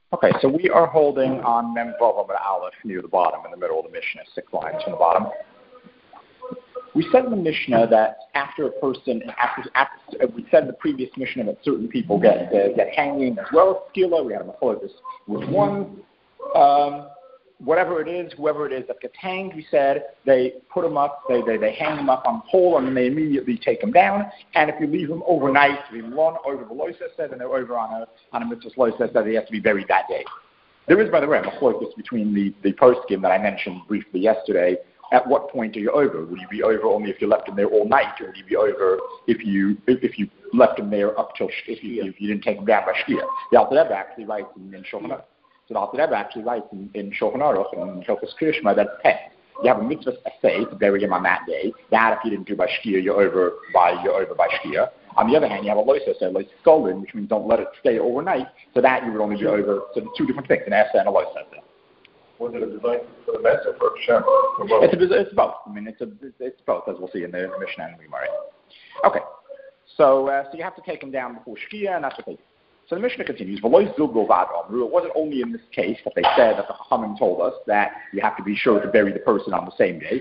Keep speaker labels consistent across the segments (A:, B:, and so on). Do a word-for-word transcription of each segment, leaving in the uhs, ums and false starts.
A: Okay, so we are holding on Mem Vav Amud Aleph near the bottom, in the middle of the Mishnah, six lines from the bottom. We said in the Mishnah that after a person, after, after we said in the previous Mishnah that certain people get uh, get hanging as well as skila. We had a machlokes with one. Um, whatever it is, whoever it is that gets hanged, we said they put them up, they they, they hang them up on a pole, and then they immediately take them down. And if you leave them overnight, leave them on over the loisa said, and they're over on a on a mitzvah loisa said, they have to be buried that day. There is, by the way, a machlokes between the the poskim that I mentioned briefly yesterday. At what point are you over? Will you be over only if you left them there all night, or will you be over if you if, if you left them there up till if you if you didn't take them down by shkia? The Alter Rebbe actually writes in, in Shulchan Aruch. So the Alter Rebbe actually writes in, in Shulchan Aruch and Hilchos Kriya Shema that ten. You have a mitzvah essay to bury him on that day. That if you didn't do by shkia, you're over by you're over by shkia. On the other hand, you have a loisa essay, loisa skolin, which means don't let it stay overnight. So that you would only be over. So the two different things, an essay and a loisa essay.
B: Was it a design for the mess or for Hashem?
A: It's, a, it's both. I mean, it's a, it's both, as we'll see in the, in the Mishnah and the Gemara. Okay, so uh, so you have to take him down before Shkia, and that's what they do. So the Mishnah continues. It wasn't only in this case that they said that the Chachamim told us that you have to be sure to bury the person on the same day.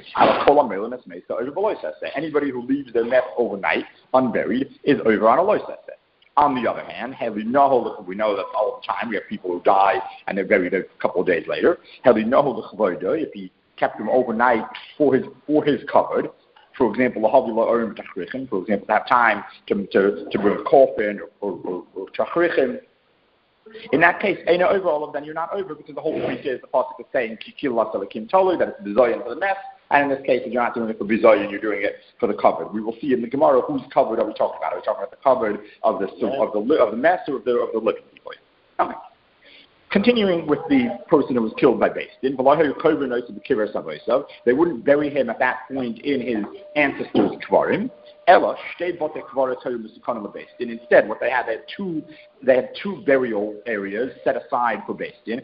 A: Anybody who leaves their nest overnight unburied is over on a loisa. On the other hand, we know that all the time we have people who die and they're buried a couple of days later. If he kept them overnight for his for his covered, for example, for example, to have time to to, to bring a coffin or, or, or tachrichin. In that case, ain't over all of them. You're not over because the whole point is the pasuk is saying kikil lasalakim tolu, that it's bizayin for the mess. And in this case, you're not doing it for bizayin, you're doing it for the covered. We will see in the Gemara whose covered are we talking about? Are we talking about the covered of the of the of the mess or of the of the living people? Okay. Continuing with the person who was killed by Beis Din, they wouldn't bury him at that point in his ancestors' kvarim. And instead, what they had, they had two, they had two burial areas set aside for Beis Din.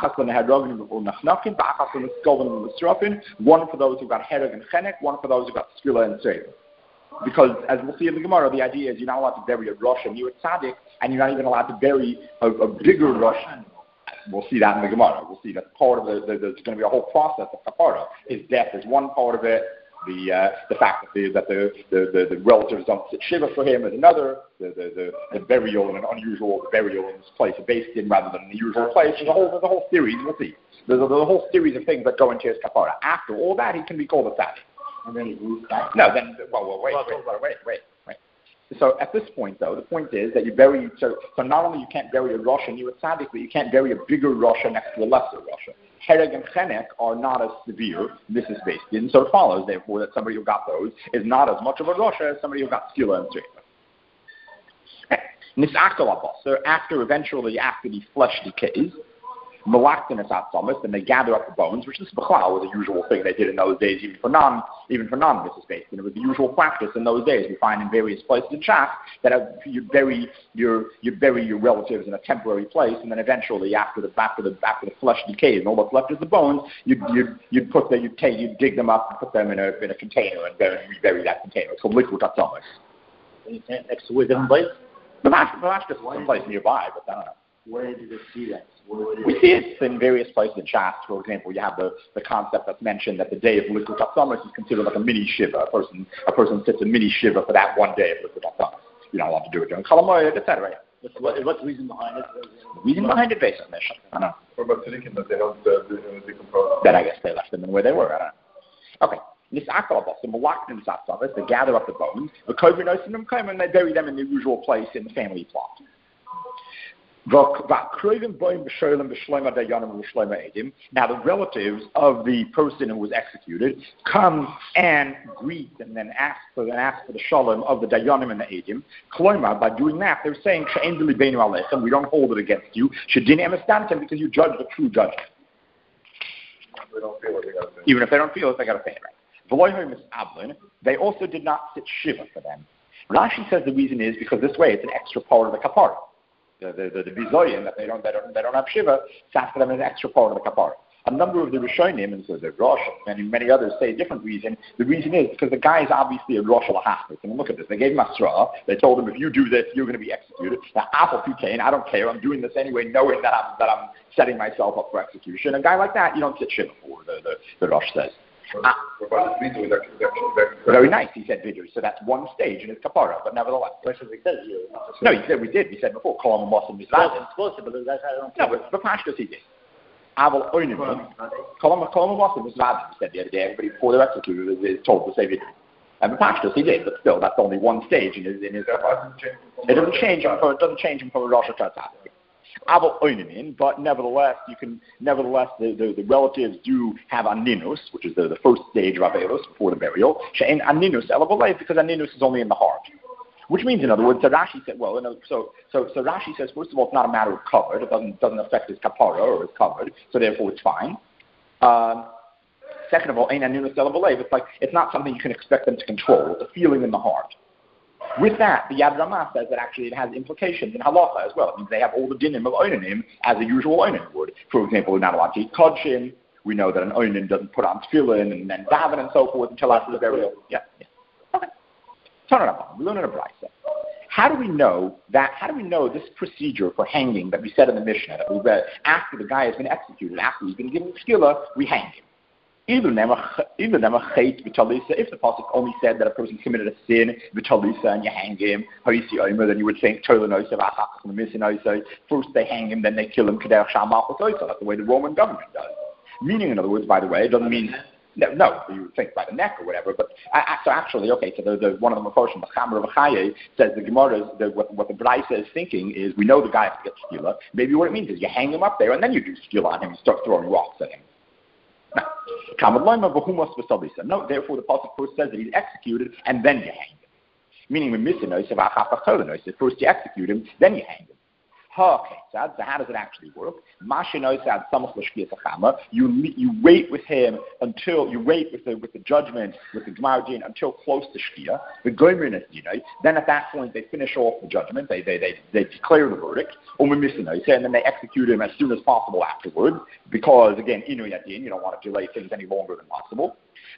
A: One for those who got hereg and chenek, one for those who got skila and seir. Because, as we'll see in the Gemara, the idea is you're not allowed to bury a rosh and you a tzaddik, and you're not even allowed to bury a, a bigger rosh. We'll see that in the Gemara. We'll see that part of the, the there's going to be a whole process of kapara. His death is one part of it. The uh, the fact that the that the, the, the, the relatives don't sit shiva for him is another. The the, the, the burial in an unusual burial in this place of Beis Din rather than the usual place. There's a whole there's a whole series. We'll see. There's a, there's a whole series of things that go into his kapara. After all that, he can be called a tzaddik.
B: And then he moves back.
A: No, then well, well wait, wait, wait, wait, wait, wait. So at this point, though, the point is that you bury, so, so not only you can't bury a Rosh and you a tzaddik, but you can't bury a bigger Rosh next to a lesser Rosh. Hereg and chenek are not as severe, this is based in, so it follows, therefore, that somebody who got those is not as much of a Rosh as somebody who got skila and seir. Nisakal abasar, after eventually, after the flesh decays, Malaktin is atzamis, and they gather up the bones, which is b'chlal was a usual thing they did in those days, even for non, even for non-mitzvahs based. And it was the usual practice in those days. We find in various places in Shas that you bury your you bury your relatives in a temporary place, and then eventually, after the after the after the flesh decays and all that's left is the bones, you'd you'd you'd put them, you'd take, you'd dig them up and put them in a in a container and bury, rebury that container. It's called liquid atzamis.
C: Next to a different place.
A: But that's that's just some place nearby, but I don't know.
C: Where did you see that?
A: We see it in various places in Shas. For example, you have the, the concept that's mentioned that the day of Likud HaTzamis is considered like a mini shiva. A person a person sits a mini shiva for that one day of Likud HaTzamis. You're not allowed to do it during Chalamoyed, et cetera.
C: What's, what, what's the reason behind it?
A: The reason behind it, based on Mishnah. I don't know.
B: What about Tzadikim that they don't uh, decompose?
A: Then I guess they left them in where they were. I don't know. Okay. This akalabos, the malaktim satzavis, they gather up the bones, the kovinosim them come and they bury them in the usual place in the family plot. Now the relatives of the person who was executed come and greet and then ask for then ask for the shalom of the dayanim and the edim. Kloima, by doing that, they're saying we don't hold it against you. Because you judge the true judgment.
B: They don't feel it, they gotta pay.
A: Even if they don't feel it, they got to pay it, right? They also did not sit shiva for them. Rashi says the reason is because this way it's an extra part of the kapara. The the the, the bizoyin that they don't they don't they don't have shiva sat for them as an extra part of the kapara. A number of the Rishonim, and so the Rosh, and many others say a different reason. The reason is because the guy is obviously a Rosh al-Hachrik. I mean, look at this. They gave him a straw. They told him, if you do this, you're going to be executed. Now, Apple Putain, I don't care. I'm doing this anyway, knowing that I'm, that I'm setting myself up for execution. A guy like that, you don't sit shiva for, the, the, the Rosh says. Ah, very nice, he said vidui. So that's one stage in his kapara, but nevertheless.
C: That's what we said here.
A: No, he said we did. We said before, Kolam and Mossam
C: It's supposed to, but that's how I don't
A: No, but the Pashtos he did. Aval Oinim, Kolam and Mossam was Vadim, he said the other day. Everybody before they're executed is, is told to say vidui. And the Pashtos he did, but still, that's only one stage in his. In his it doesn't change him for it doesn't change him for a Rosh Hashanah. But nevertheless, you can nevertheless the, the, the relatives do have aninus, which is the, the first stage of avelus before the burial. She'en aninus elabolei, because aninus is only in the heart. Which means, in other words, so Rashi said, well, know, so so so Rashi says, first of all, it's not a matter of covered. It doesn't doesn't affect his kapara or his covered, so therefore it's fine. Um, second of all, ein aninus elabolei. It's like it's not something you can expect them to control. It's a feeling in the heart. With that, the Yad Ramah says that actually it has implications in halacha as well. It means they have all the dinim of oinanim as a usual oinin would. For example, we're not allowed to eat kodshin. We know that an oinin doesn't put on tefillin and then daven and so forth until after the burial. Yeah, yeah. Okay. Turn it up. We learn in a brayso. How do we know that? How do we know this procedure for hanging that we said in the Mishnah that we read after the guy has been executed, after he's been given skilla, we hang him? If the pasuk only said that a person committed a sin, and you hang him, then you would think first they hang him, then they kill him. That's the way the Roman government does. Meaning, in other words, by the way, it doesn't mean no, no you would think by the neck or whatever. But uh, so actually, okay, so the, the, one of the Mefarshim, the Chamer of Achaye, says the Gemara, the, what, what the Braisa is thinking is, we know the guy has to get skila. Maybe what it means is you hang him up there, and then you do skila on him and start throwing rocks at him. No, therefore the pasuk first says that he's executed and then you hang him. Meaning when missing first you execute him, then you hang him. Okay, so how does it actually work? You you wait with him until you wait with the with the judgment with the Gemara Din until close to Shkia. The Goymerin is you know. Then at that point they finish off the judgment. They they they, they declare the verdict. And then they execute him as soon as possible afterwards because again inu yadin you don't want to delay things any longer than possible.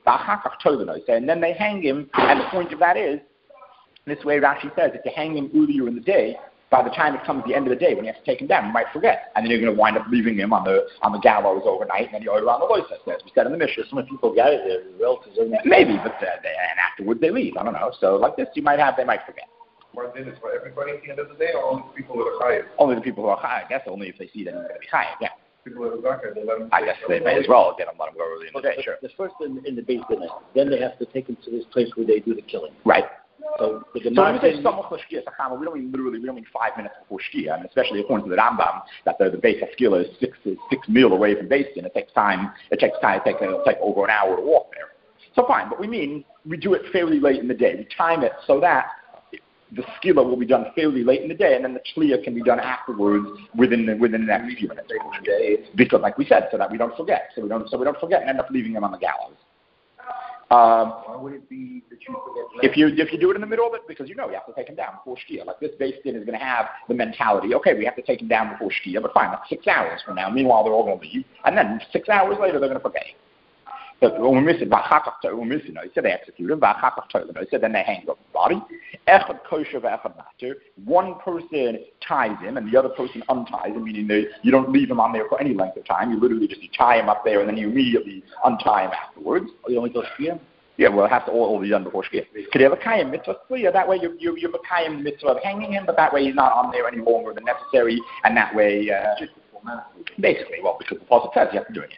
A: And then they hang him. And the point of that is this way Rashi says if you hang him earlier in the day. By the time it comes the end of the day, when you have to take him down, you might forget, and then you're going to wind up leaving him on the on the gallows overnight, and then you order on the loisa, as we said in the Mishnah.
C: Some people got it there, relatives.
A: Maybe, but uh, they, and afterwards they leave. I don't know. So like this, you might have, they might forget.
B: Martin is for everybody at the end of the day, or only people that are chayiv?
A: Only the people who are chayiv. I guess only if they see that he's going to be chayiv. Yeah.
B: People that are zakah, they let them.
A: I guess they may as well get him, let him go early in the
C: okay,
A: day. Sure.
C: The first in, in the base dinner, then they have to take him to this place where they do the killing.
A: Right.
C: So, the
A: so when we say Samach L'Shkia Sachama, we don't mean literally, we don't mean five minutes before Shkia, and especially according to the Rambam, that the, the base of Skila is six, is six mil away from Beis Din. It takes time, it takes time, it takes, it'll take over an hour to walk there. So fine, but we mean, we do it fairly late in the day. We time it so that the Skila will be done fairly late in the day, and then the Shliya can be done afterwards within the, within the next few minutes. Because like we said, so that we don't forget. So we don't, so we don't forget and end up leaving him on the gallows. Um,
C: Why would it be that you forget?
A: If you if you do it in the middle of it, because you know you have to take him down before Shkia. Like this Beis Din is going to have the mentality, okay, we have to take him down before Shkia, but fine, that's six hours from now. Meanwhile, they're all going to leave, and then six hours later, they're going to forget. But when we're missing, we're missing. He said they execute him. He said then they hang up the body. Echad kosher ve'echad matter. One person ties him, and the other person unties him. Meaning that you don't leave him on there for any length of time. You literally just you tie him up there, and then you immediately untie him afterwards.
C: Oh, you only go Shkia?
A: Yeah, well, it has to all, all be done before Shkia. Could you have a Kayim mitzvah clear? That way you you you have a Kayim mitzvah of hanging him, but that way he's not on there any longer than necessary, and that way uh,
C: just
A: basically, well, because the Pasuk says you have to do it.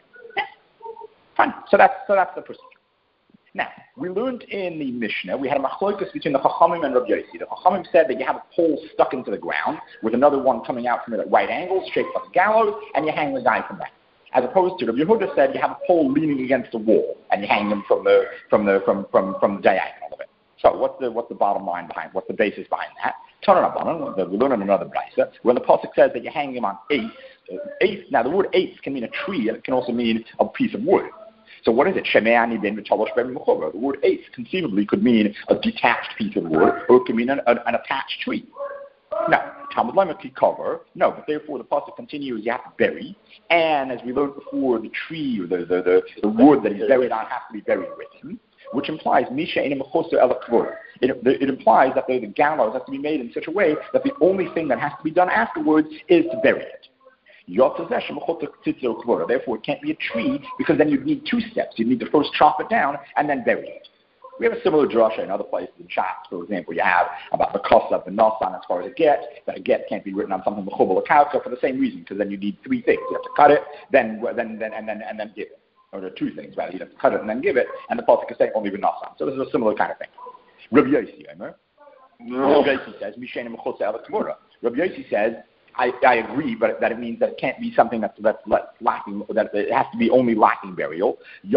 A: Fine. So that's so that's the procedure. Now, we learned in the Mishnah, we had a machlokas between the Chachamim and Rabbi Yossi. The Chachamim said that you have a pole stuck into the ground with another one coming out from it at right angles, shaped like a gallows, and you hang the guy from that. As opposed to Rabbi Yehuda said you have a pole leaning against the wall, and you hang him from the from the from from from the diagonal of it. So what's the what's the bottom line behind? What's the basis behind that? We learn in another brayso when the pasuk says that you hang him on eighth. Eighth. Now the word eighth can mean a tree, and it can also mean a piece of wood. So what is it? The word eighth conceivably could mean a detached piece of wood, or it could mean an, an, an attached tree. No, Talmud Lema ki cover. No, but therefore the pasuk continues. You have to bury, and as we learned before, the tree or the the, the, the wood that he's buried on has to be buried with him, which implies misha enim choser el kvor. It it implies that the, the gallows has to be made in such a way that the only thing that has to be done afterwards is to bury it. Therefore, it can't be a tree because then you'd need two steps. You'd need to first chop it down and then bury it. We have a similar drasha in other places in Shas, for example. You have about the kosav and nasan as far as a get, that a get can't be written on something mechubal akauka for the same reason, because then you need three things. You have to cut it, then then then and then and then give it, or there are two things rather. You have to cut it and then give it, and the pasuk is saying only with nasan. So this is a similar kind of thing. Rabbi Yossi, Rabbi Yossi says mishenim chutz el k'mura. Rabbi Yossi says. I, I agree, but that it means that it can't be something that's, that's lacking, that it has to be only lacking burial. As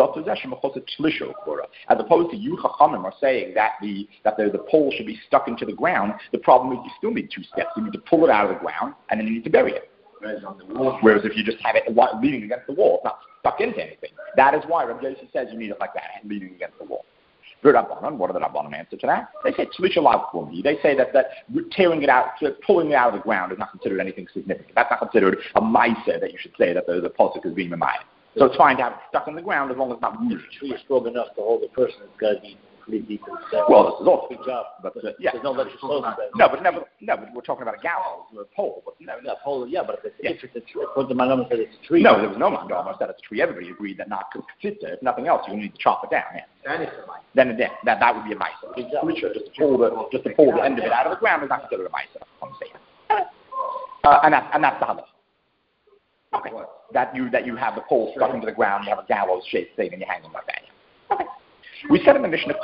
A: opposed to you Chachamim are saying that the that the, the pole should be stuck into the ground. The problem is you still need two steps. You need to pull it out of the ground, and then you need to bury it. Whereas if you just have it leaning against the wall, it's not stuck into anything. That is why Rabbi Yossi says you need it like that, leaning against the wall. What are the Rabbanan answer to that? They say Tzlisha Lav Klumi. They say that, that tearing it out, pulling it out of the ground is not considered anything significant. That's not considered a Maisa that you should say that the, the Pasuk is being a Maya. So it's fine to have it stuck in the ground as long as it's not moving.
C: If the tree is strong enough to hold the person, it's got to be pretty deep in the
A: Well, this is also
C: good job.
A: But uh, yeah,
C: there's no legislation.
A: No, but never, no, but we're talking about a gallows, a pole. But no,
C: no, pole. Yeah, but if it's,
A: yeah.
C: if it's a tree, according to my number, said it's a tree.
A: No, there was no mandama said it's a tree. Everybody agreed that not fit there. If nothing else, you need to chop it down. Yeah. Then again, that that would be a ma'isa. Just to pull the just to pull the end of it out of the ground is not considered a ma'isa. I'm saying, uh, and that's and that's the halach. Okay, that you that you have the pole stuck into the ground, you have a gallows shaped thing, and you hang them like that. Okay. We said in the Mishnah,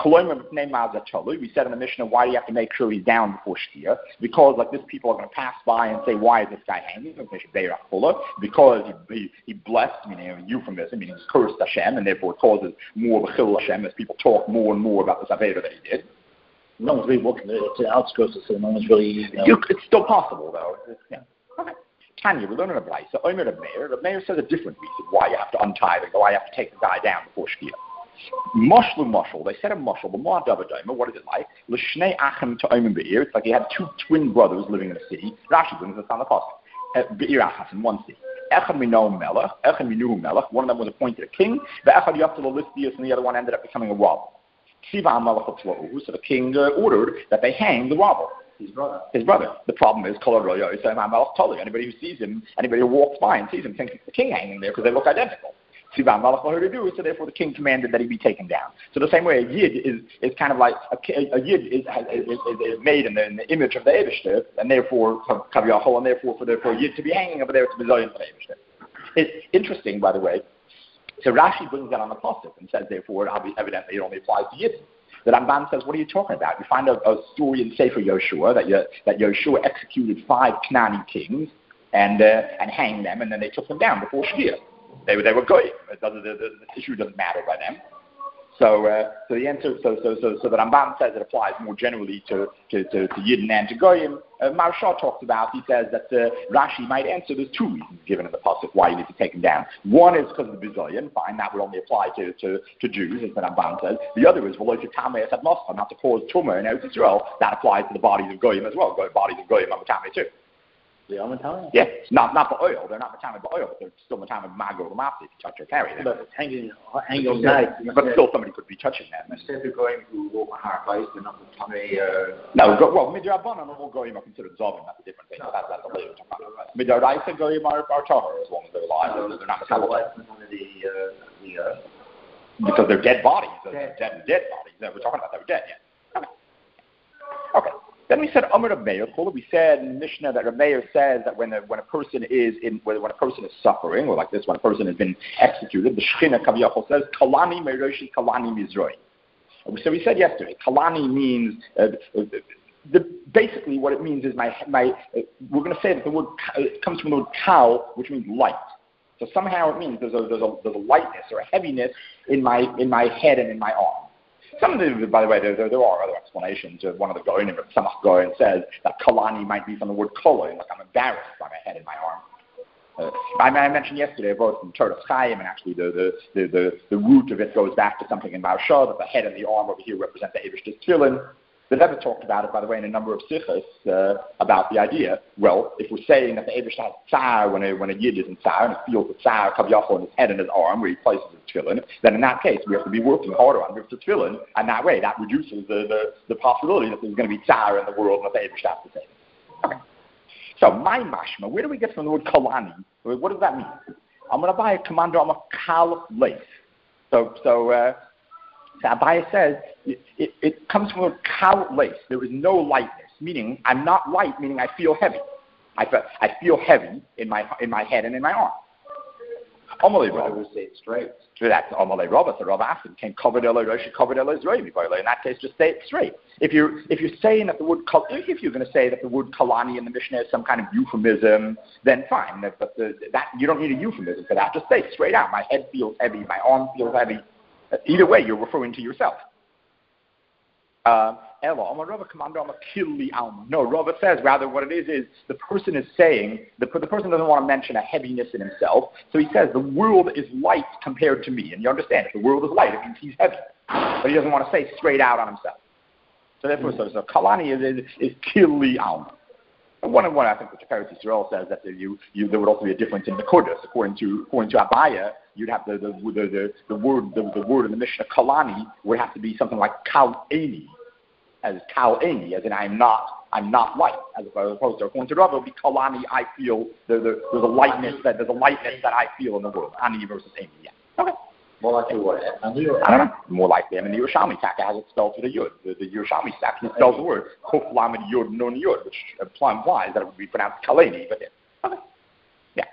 A: we said in the Mishnah, why do you have to make sure he's down before Shkia? Because like this, people are going to pass by and say, why is this guy hanging? Because he, he, he blessed, meaning a euphemism, meaning he cursed Hashem, and therefore it causes more of a chil Hashem as people talk more and more about this Aveda that he did.
C: No one's really walking it's the outskirts of it. No one's really, you know.
A: You, it's still possible, though. It's, yeah. Okay. Tanya, we're learning a Braisa. So Omer of Meir. The Meir says a different reason why you have to untie the, why you have to take the guy down before Shkia. Mushlu mushel. They said a mushel, but more davadoma. What is it like? L'shnei achim to omen be'ir. It's like you had two twin brothers living in a city. Rashi brings this on the pasuk. Be'ir achas in one city. Echad mino melech. Echad minuhu melech. One of them was appointed a king. Ve'echad yaftal listius, and the other one ended up becoming a robber. Ksiva amalech tzla'u. So the king uh, ordered that they hang the robber. His brother. His brother. The problem is, anybody who sees him, anybody who walks by and sees him, thinks it's the king hanging there because they look identical. So therefore the king commanded that he be taken down. So the same way a yid is, is kind of like, a, a yid is, is, is, is made in the, in the image of the Eibishter, and therefore, kaviyachol, and therefore for the for a yid to be hanging over there, it's a bizayon for the Eibishter. It's interesting, by the way, so Rashi brings that on the pasuk and says, therefore, evidently it only applies to yid. The Ramban says, what are you talking about? You find a, a story in Sefer Yoshua that, you, that Yoshua executed five Knani kings and, uh, and hanged them, and then they took them down before Shkia. They were they were goyim. It doesn't, the, the, the issue doesn't matter by them. So uh, so the answer so so so so the Rambam says it applies more generally to to to, to Yidden and to goyim. Uh, Maharsha talks about. He says that uh, Rashi might answer. There's two reasons given in the pasuk why you need to take them down. One is because of the bizayon. Fine, that would only apply to, to, to Jews, as the Rambam says. The other is v'lo tamei esad moscha, not to cause tumor in Eretz Yisrael. That applies to the bodies of goyim as well. Bodies of goyim are tamei too.
C: They are matame?
A: Yeah, not not for oil. They're not matame for oil, but they're still matame mago lamapti if you touch or carry them.
C: But it's hanging, hanging all night.
A: But still, somebody could be touching them.
B: Instead of going to walk a hard place, they're not matame. Uh,
A: no, go, well, midrabanan and all goyim are considered zovim. That's a different thing. No, that's that's a later talk. Midaraisa goyim are are tahor as long as they're alive. No, they're not matame.
B: The uh, the uh,
A: because they're dead bodies. They're dead dead bodies. We're talking about they were dead. Yeah. Okay. Okay. Then we said Amar Reb Meir. We said in the Mishnah that Reb Meir says that when a, when a person is in when a person is suffering, or like this, when a person has been executed, the Shechina Kaviyachol says Kalani Meiroshi Kalani Mizroi. So we said yesterday, Kalani means uh, the, basically what it means is my my. Uh, we're going to say that the word it comes from the word kal, which means light. So somehow it means there's a there's a there's a lightness or a heaviness in my in my head and in my arm. Some of the, by the way, there, there, there are other explanations. One of the Goyim, Samach Goyim, says that Kalani might be from the word Kolo, like I'm embarrassed by my head and my arm. Uh, I, I mentioned yesterday, both from Torah Chaim, and actually the, the, the, the, the root of it goes back to something in Maharsha, that the head and the arm over here represent the Eibushter's Tefillin. The Rebbe talked about it, by the way, in a number of sichos uh, about the idea. Well, if we're saying that the Eibush has tsar when a, when a yid is in tsar and he feels the tsar kaviyachol in his head and his arm where he places his tefillin, then in that case we have to be working harder on the tefillin, and that way that reduces the, the, the possibility that there's going to be tsar in the world and that the Eibush has to say. Okay. So, my mashma, where do we get from the word kalani? What does that mean? I'm going to buy a commander on a kal lace. So, so, uh, so Abaya says it, it, it comes from a kal lace. There is no lightness, meaning I'm not light, meaning I feel heavy. I feel, I feel heavy in my in my head and in my arm. Amalei Rabba
C: would say it straight.
A: So that's Amalei Rabba. So Rabba asked him, "Can covered Elo Roshi covered Elo Israeli?" In that case, just say it straight. If you're if you're saying that the word if you're going to say that the word kalani in the Mishnah is some kind of euphemism, then fine. But the, that you don't need a euphemism for that. Just say it straight out. My head feels heavy. My arm feels heavy. Either way, you're referring to yourself. Uh, no, Rava says rather what it is is the person is saying, the, the person doesn't want to mention a heaviness in himself, so he says the world is light compared to me. And you understand, if the world is light, it means he's heavy. But he doesn't want to say straight out on himself. So therefore, mm-hmm. so, so Kalani is, is, is Kili Alma. And one and one, I think the Tiferes Yisrael says that you, you, there would also be a difference in the Kodesh. According to according to Abaya, you'd have the the, the, the, the word the, the word in the Mishnah Kalani would have to be something like Kal Eni, as Kal Eni, as in I'm not I'm not light, as opposed to according to Rava, it would be Kalani. I feel the, the, there's a lightness that there's a lightness that I feel in the world. Ani versus Eni. Yeah. Okay.
C: More likely what?
A: I don't know. More likely, I mean, the Yerushalmi Taka has it spelled with a yud. The, the Yerushalmi Taka spells the word Kuf Lamed Yud Nun Yud, which implies that it would be pronounced Kaleni, but yeah. Okay. Yeah.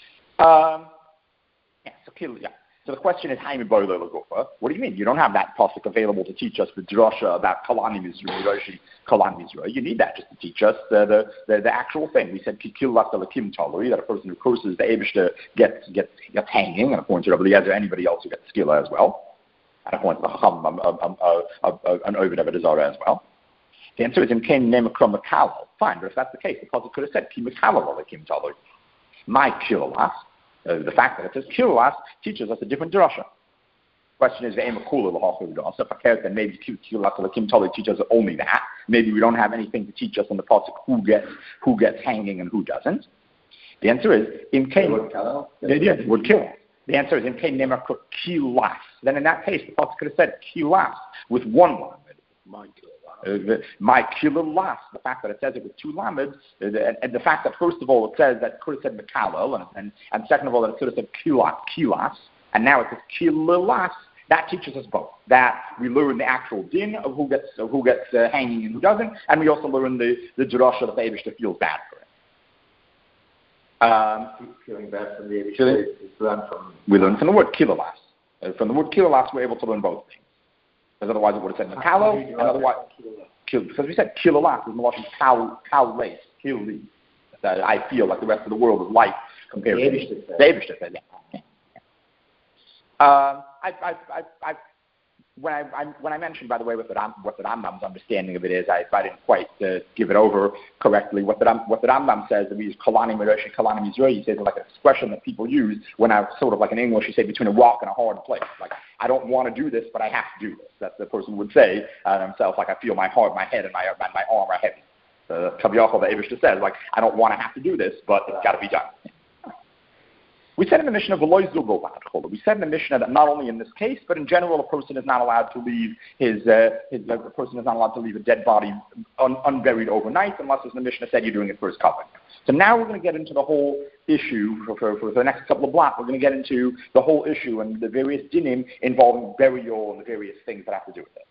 A: Um, yeah. So kill. Yeah. So the question is, Haimi Boiler Lagofa. What do you mean? You don't have that pasuk available to teach us the drasha about Kalani Mizrahi, Roshi Kalani Mizrahi. You need that just to teach us the the, the, the actual thing. We said Kikil Lakim Talui, that a person who curses the Eibushter gets gets gets hanging, and according to Rabbi Eliezer, anybody else who gets skilla as well. And according to the Chacham, um, um, uh, uh, uh, an Ovid of a Zara as well. The answer is in Kain name Akram Makalo. Fine, but if that's the case, the pasuk could have said Ki Makalo Lakim Talui. My kilolas. Uh, the fact that it says kilulas teaches us a different drasha. Question is, so then maybe kilulas Tali teaches us only that. Maybe we don't have anything to teach us on the pasuk who gets who gets hanging and who doesn't. The answer is in Kain. The word kill. The answer is in Kain nemer kilas. Then in that case, the pasuk could have said kilas with one lamed. My Uh, my kilulas, the fact that it says it with two lameds, uh, and, and the fact that first of all it says that it could have said mekalel, and, and, and second of all that it could have said kilas, kilas, and now it says kilulas, that teaches us both. That we learn the actual din of who gets of who gets uh, hanging and who doesn't, and we also learn the, the drasha that the Eibushter feels bad for it. Um,
C: feeling bad from the Eibushter is learned from...
A: We learn from the word kilulas. Uh, from the word kilulas, we're able to learn both things. Because otherwise it would have said Makalo, and otherwise, kill, because we said kilolat is Malachim cow, cow lace, kili. That I feel like the rest of the world is light compared to the Eibushter said. Yeah. Um, I, I, I, I, when I, I, when I mentioned, by the way, what the Ram, what the Rambam's understanding of it is, I, I didn't quite uh, give it over correctly. What the Ram, what the Rambam says, that we use Kalani Mereshi, Kalani Mizrahi, he says like an expression that people use when I sort of like in English, you say between a rock and a hard place. Like, I don't want to do this, but I have to do this. That's the person would say uh, himself, like I feel my heart, my head, and my my, my arm are heavy. The Kaviyachol, the Eibushter says, like I don't want to have to do this, but it's got to be done. We said in the Mishnah, we said in the Mishnah that not only in this case, but in general, a person is not allowed to leave his, uh, his a person is not allowed to leave a dead body un, unburied overnight, unless, as the Mishnah said, you're doing it for his covenant. So now we're going to get into the whole issue for, for, for the next couple of blocks. We're going to get into the whole issue and the various dinim involving burial and the various things that have to do with it.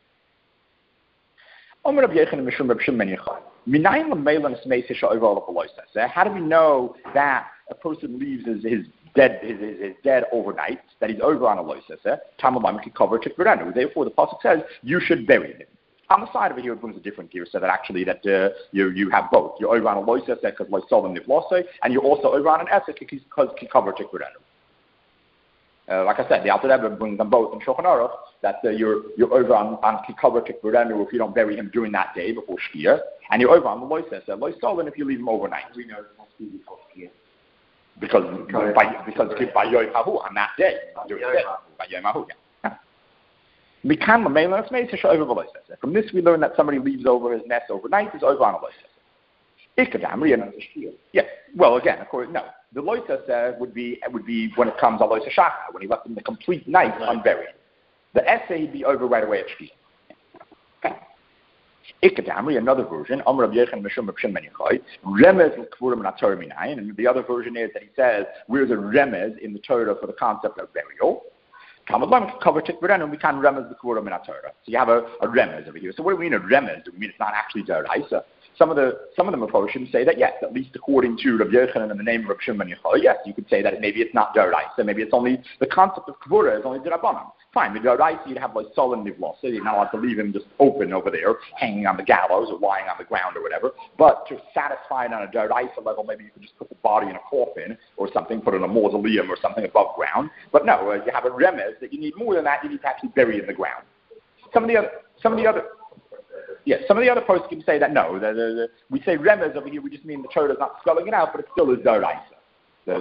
A: How do we know that a person leaves his, his dead his, his, his dead overnight, that he's over on a loisese? Therefore, the pasuk says you should bury him. On the side of it here, it brings a different gear, so that actually that uh, you you have both. You're over on a loisese because loisolim niflose, and you're also over on an esek because kikaver tikverenu. Uh, like I said, the Alter Rebbe brings them both in Shulchan Aruch, that uh, you're you're over on on Kikaver Tikverenu if you don't bury him during that day before Shkia, and you're over on the Loises, uh, Loisolin if you leave him overnight.
C: We know it must be before Shkia.
A: Because by because by Yom Hahu on that day, during the day, by Yom Hahu. Yeah. From this we learn that somebody leaves over his nest overnight is over on a loisa. Yes. Well, again, of course, no. The loisa uh, would be would be when it comes a loisa shachar, when he left him the complete night unburied. The essay he'd be over right away at Shkia. Okay. Ikadamri, another version, Amr Rabbi Yechon Mishum Rabshim Menichai, Remez L'Kvurim Nator Minayin, and the other version is that he says, where's a remez in the Torah for the concept of burial? Talmud Lam cover Tikvaran, and we can remez L'Kvurim Nator. So you have a, a remez over here. So what do we mean a remez? Do we mean it's not actually Daraisa? Some of the some of the Mephoshim say that yes, at least according to Rabbi Yochanan and the name of Rabbi Shimon Yochai, yes, you could say that maybe it's not Daraisa, maybe it's only the concept of Kvura is only Darabanan. Fine, with Daraisa you'd have like Solon Nivlos, so you're not allowed to leave him just open over there, hanging on the gallows or lying on the ground or whatever. But to satisfy it on a Daraisa level, maybe you could just put the body in a coffin or something, put it in a mausoleum or something above ground. But no, uh, you have a remez that you need more than that. You need to actually bury in the ground. Some of the other, some of the other. Yes, some of the other posts can say that no, the, the, the, we say remez over here, we just mean the Torah is not spelling it out, but it still is Daraisa. That's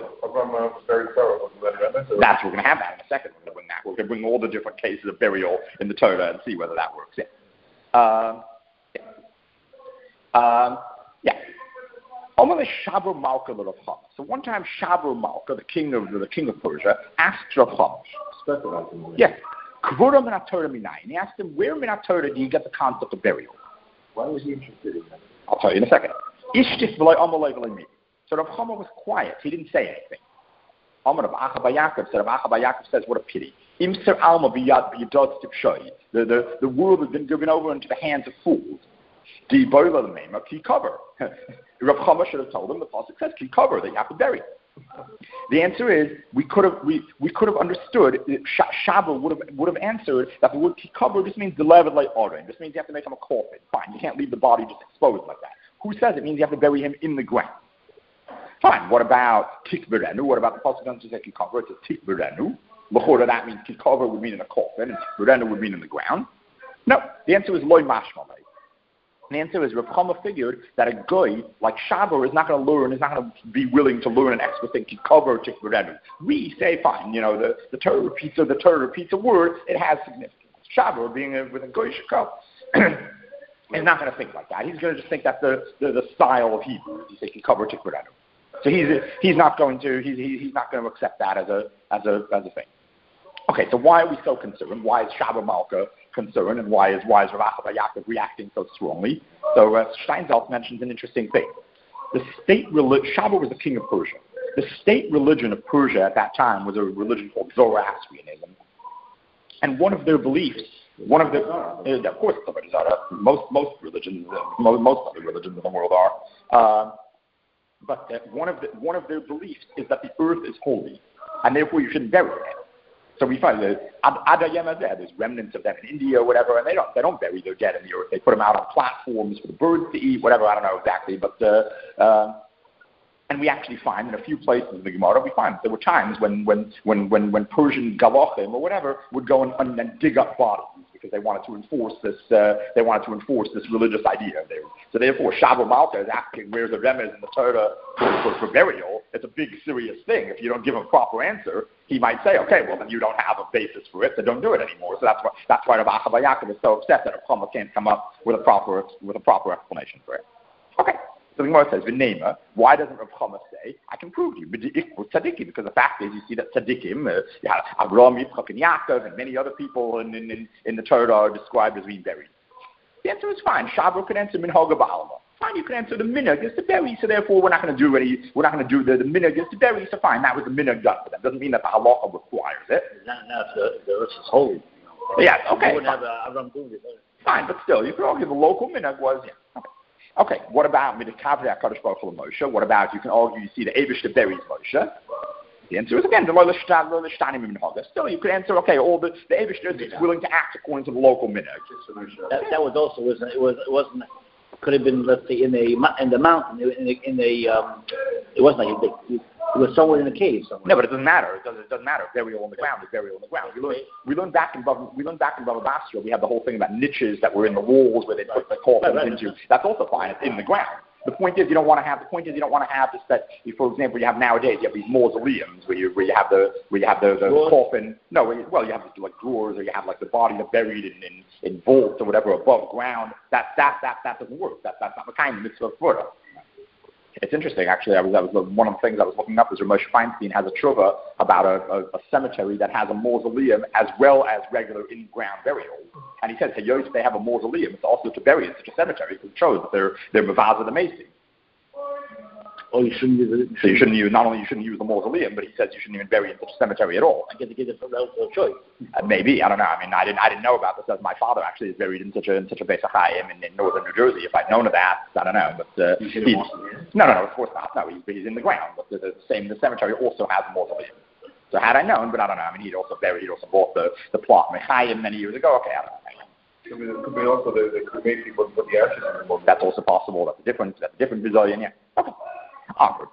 A: we're going to have that in a second. We're going to bring that. We're going to bring all the different cases of burial in the Torah and see whether that works. Yeah. Um, yeah. Um, yeah. Shabur Malka Rav Chama. So one time Shabur Malka, the king of the king of Persia, asked Rav Chama. Yes. Kvura min Torah minayin. He asked him, where min Torah do you get the concept of burial?
C: Why was he interested in that?
A: I'll tell you in a second. Ishtif v'loi amalei v'loi mi. So Rav Chama was quiet. He didn't say anything. Amar Rav Acha bar Yaakov said, Rav Acha bar Yaakov says, what a pity. Imser alma b'yad b'yadot tipshoi. The the the world has been given over into the hands of fools. Di boila l'meima ki cover. Rav Chama should have told him the pasuk says ki cover that you have to bury. The answer is we could have we, we could have understood. Shabur would have would have answered that the word kikaber just means delivered like oren. Just means you have to make him a coffin. Fine, you can't leave the body just exposed like that. Who says it means you have to bury him in the ground? Fine. What about tikberenu? What about the pasuk doesn't say kikaber? It says tikberenu. L'chora that means kikaber would mean in a coffin, and tikberenu would mean in the ground. No, the answer is loy mashma. The answer is Rav Chama figured that a guy like Shabur is not going to learn, is not going to be willing to learn an extra thing to cover Tikvarenu. We say, fine, you know, the, the Torah repeats a, the Torah repeats a word, it has significance. Shabur, being a, with a goy shakal, is not going to think like that. He's going to just think that's the, the, the style of Hebrew. He says he cover Tikvarenu. So he's he's not going to he's he's not going to accept that as a as a as a thing. Okay, so why are we so concerned? Why is Shabur Malka concerned, and why is why is Rav Acha bar Yaakov reacting so strongly? So uh, Steinsaltz mentions an interesting thing. The state religion, Shabur was the king of Persia. The state religion of Persia at that time was a religion called Zoroastrianism, and one of their beliefs, one of their, uh, of course, most most religions, uh, most, most other religions in the world are, uh, but uh, one of the, one of their beliefs is that the earth is holy, and therefore you shouldn't bury it. So we find that Adayem there's remnants of them in India or whatever, and they don't they don't bury their dead in the earth. They put them out on platforms for the birds to eat, whatever. I don't know exactly, but uh, uh, and we actually find in a few places in the Gemara we find there were times when when when when, when Persian galachim or whatever would go and, and, and dig up bodies because they wanted to enforce this uh, they wanted to enforce this religious idea. They, so therefore, Shabur Malka is asking where's the remez in the Torah for, for, for burial. It's a big serious thing. If you don't give him a proper answer, he might say, okay, well then you don't have a basis for it, so don't do it anymore. So that's why that's why Rav Acha bar Yaakov is so upset that Rav Chama can't come up with a proper with a proper explanation for it. Okay. So the Gemara says, V'nema, why doesn't Rav Chama say, I can prove to you, tzaddikim, because the fact is, you see that tzaddikim, uh, you have Avraham, Yitzchak, and Yaakov, and many other people in, in, in, in the Torah are described as being buried. The answer is fine. Shabur could answer minhag ba'alma. Fine, you can answer the minhag is to bury, so therefore we're not going to do any, we're not going to do the, the minhag is to bury, so fine, that was the minhag done for them. Doesn't mean that the halacha requires it.
C: Not, not the, the earth is holy.
A: Yes, okay.
C: You wouldn't have Avraham doing it.
A: Fine, but still, you could argue the local minhag was, yeah. Okay. Okay, what about Midikavri HaKadosh Baruch Hu Moshe? What about, you can argue, you see the Eibush buries Moshe. The answer is again, the Lo L'Shtanim Minhaga. Still, you could answer, okay, all the, the Eibush is willing to act according to the local minhag.
C: That, that was also, wasn't, it, was, it wasn't, could have been, let's say, in a in the mountain, in a, in a um, it wasn't like a big, it was somewhere in a cave somewhere.
A: No, but it doesn't matter. It doesn't, it doesn't matter. Burial on the ground is burial on the ground. We learned, we learned back in Bava, we learned back in Bava Basra, we had the whole thing about niches that were in the walls where they put the coffins
C: right, right,
A: into.
C: right.
A: That's also fine. It's in the ground. The point is you don't want to have. The point is you don't want to have this. That, for example, you have nowadays you have these mausoleums where you where you have the where you have the, the coffin. No, where you, well you have like drawers, or you have like the body buried in, in, in vaults or whatever above ground. That that that that doesn't work. That that's not the kind of mitzvah for. It's interesting, actually. I was, that was one of the things I was looking up is Ramesh Feinstein has a tshuva about a, a, a cemetery that has a mausoleum as well as regular in-ground burial. And he says, hey, if they have a mausoleum, it's also to bury in such a cemetery because it shows that they're they're mavazah the Macy.
C: Oh, you shouldn't use it.
A: So you shouldn't use, not only you shouldn't use the mausoleum, but he says you shouldn't even bury in such a cemetery at all.
C: I get to get it from relative choice.
A: Uh, maybe, I don't know. I mean, I didn't I didn't know about this as my father actually is buried in such a in such a Beis HaChaim in, in northern New Jersey. If I'd known of that, I don't know. But uh, he's, no, no, no, of course not. No, he's, he's in the ground. But the, the same, the cemetery also has a mausoleum. So had I known, but I don't know. I mean, he'd also buried, he'd also bought the the plot in Chaim many years ago. Okay, I don't know.
B: It could be also the, the cremate people put the ashes in the mausoleum.
A: That's also possible. That's a different, that's a different Brazilian, yeah. Okay. Awkward.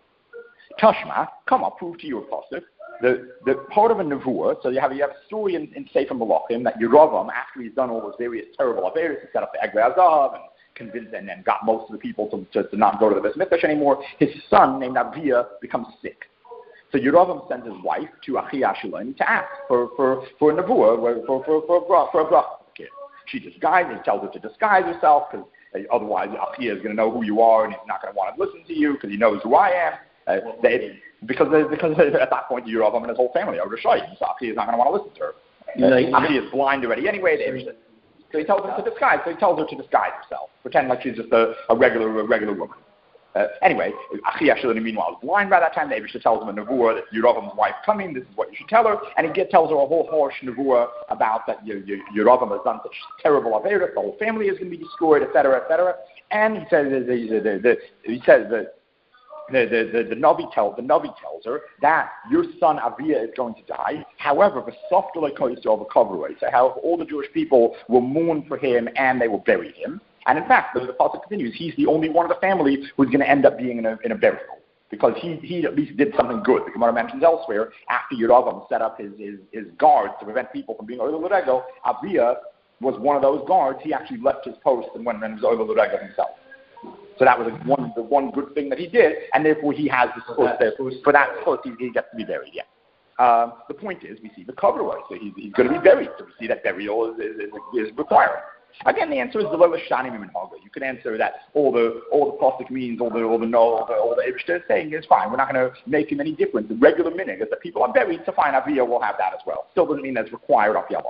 A: Tashma, come on, prove to you a pasuk. The the part of a nevuah. So you have you have a story in, in Sefer Malachim that Yeravam, after he's done all those various terrible affairs, he set up the Egrei Azav and convinced and then got most of the people to, to, to not go to the Beis Mikdash anymore. His son named Avia becomes sick. So Yeravam sends his wife to Achia Shulam to ask for for for a nevuah, for for for for, for a bracha. She disguises. He tells her to disguise herself because uh, otherwise Achia is going to know who you are and he's not going to want to listen to you because he knows who I am. Uh, they, because they, because at that point Yeravam and his whole family are Rishayim, so Achia is not going to want to listen to her. Uh, Achia is blind already anyway. They, so he tells her to disguise. So he tells her to disguise herself, pretend like she's just a, a regular a regular woman. Uh, anyway, Achia Shulam meanwhile is blind by that time. The Eibishter tells him a nevuah that Yeravam's wife coming. This is what you should tell her, and he get, tells her a whole harsh nevuah about that Yeravam has done such terrible aveirah. The whole family is going to be destroyed, et cetera, et cetera. And he says the, the, the, the, he says that. The the the, the Navi tells the Navi tells her that your son Avia is going to die. However, the soft recovery. So how all the Jewish people will mourn for him and they will bury him. And in fact, the, the pasuk continues. He's the only one of the family who's going to end up being in a in a burial because he he at least did something good. The Gemara mentions elsewhere after Yeravam set up his his, his guards to prevent people from being Oil L'Regel, Avia was one of those guards. He actually left his post and went and was Oil L'Regel himself. So that was one the one good thing that he did, and therefore he has this post there. For that post, he, he gets to be buried. Yeah. Um, the point is, we see the cover away, so he's, he's going to be buried. So we see that burial is is, is, is required. Again, the answer is the lowest shani minhaga. You can answer that all the all the plastic means, all the all the no, all the, all the Eibishter is saying is fine. We're not going to make him any different. The regular minig is that people are buried, so fine. Avia will have that as well. Still doesn't mean that's required off Yavah.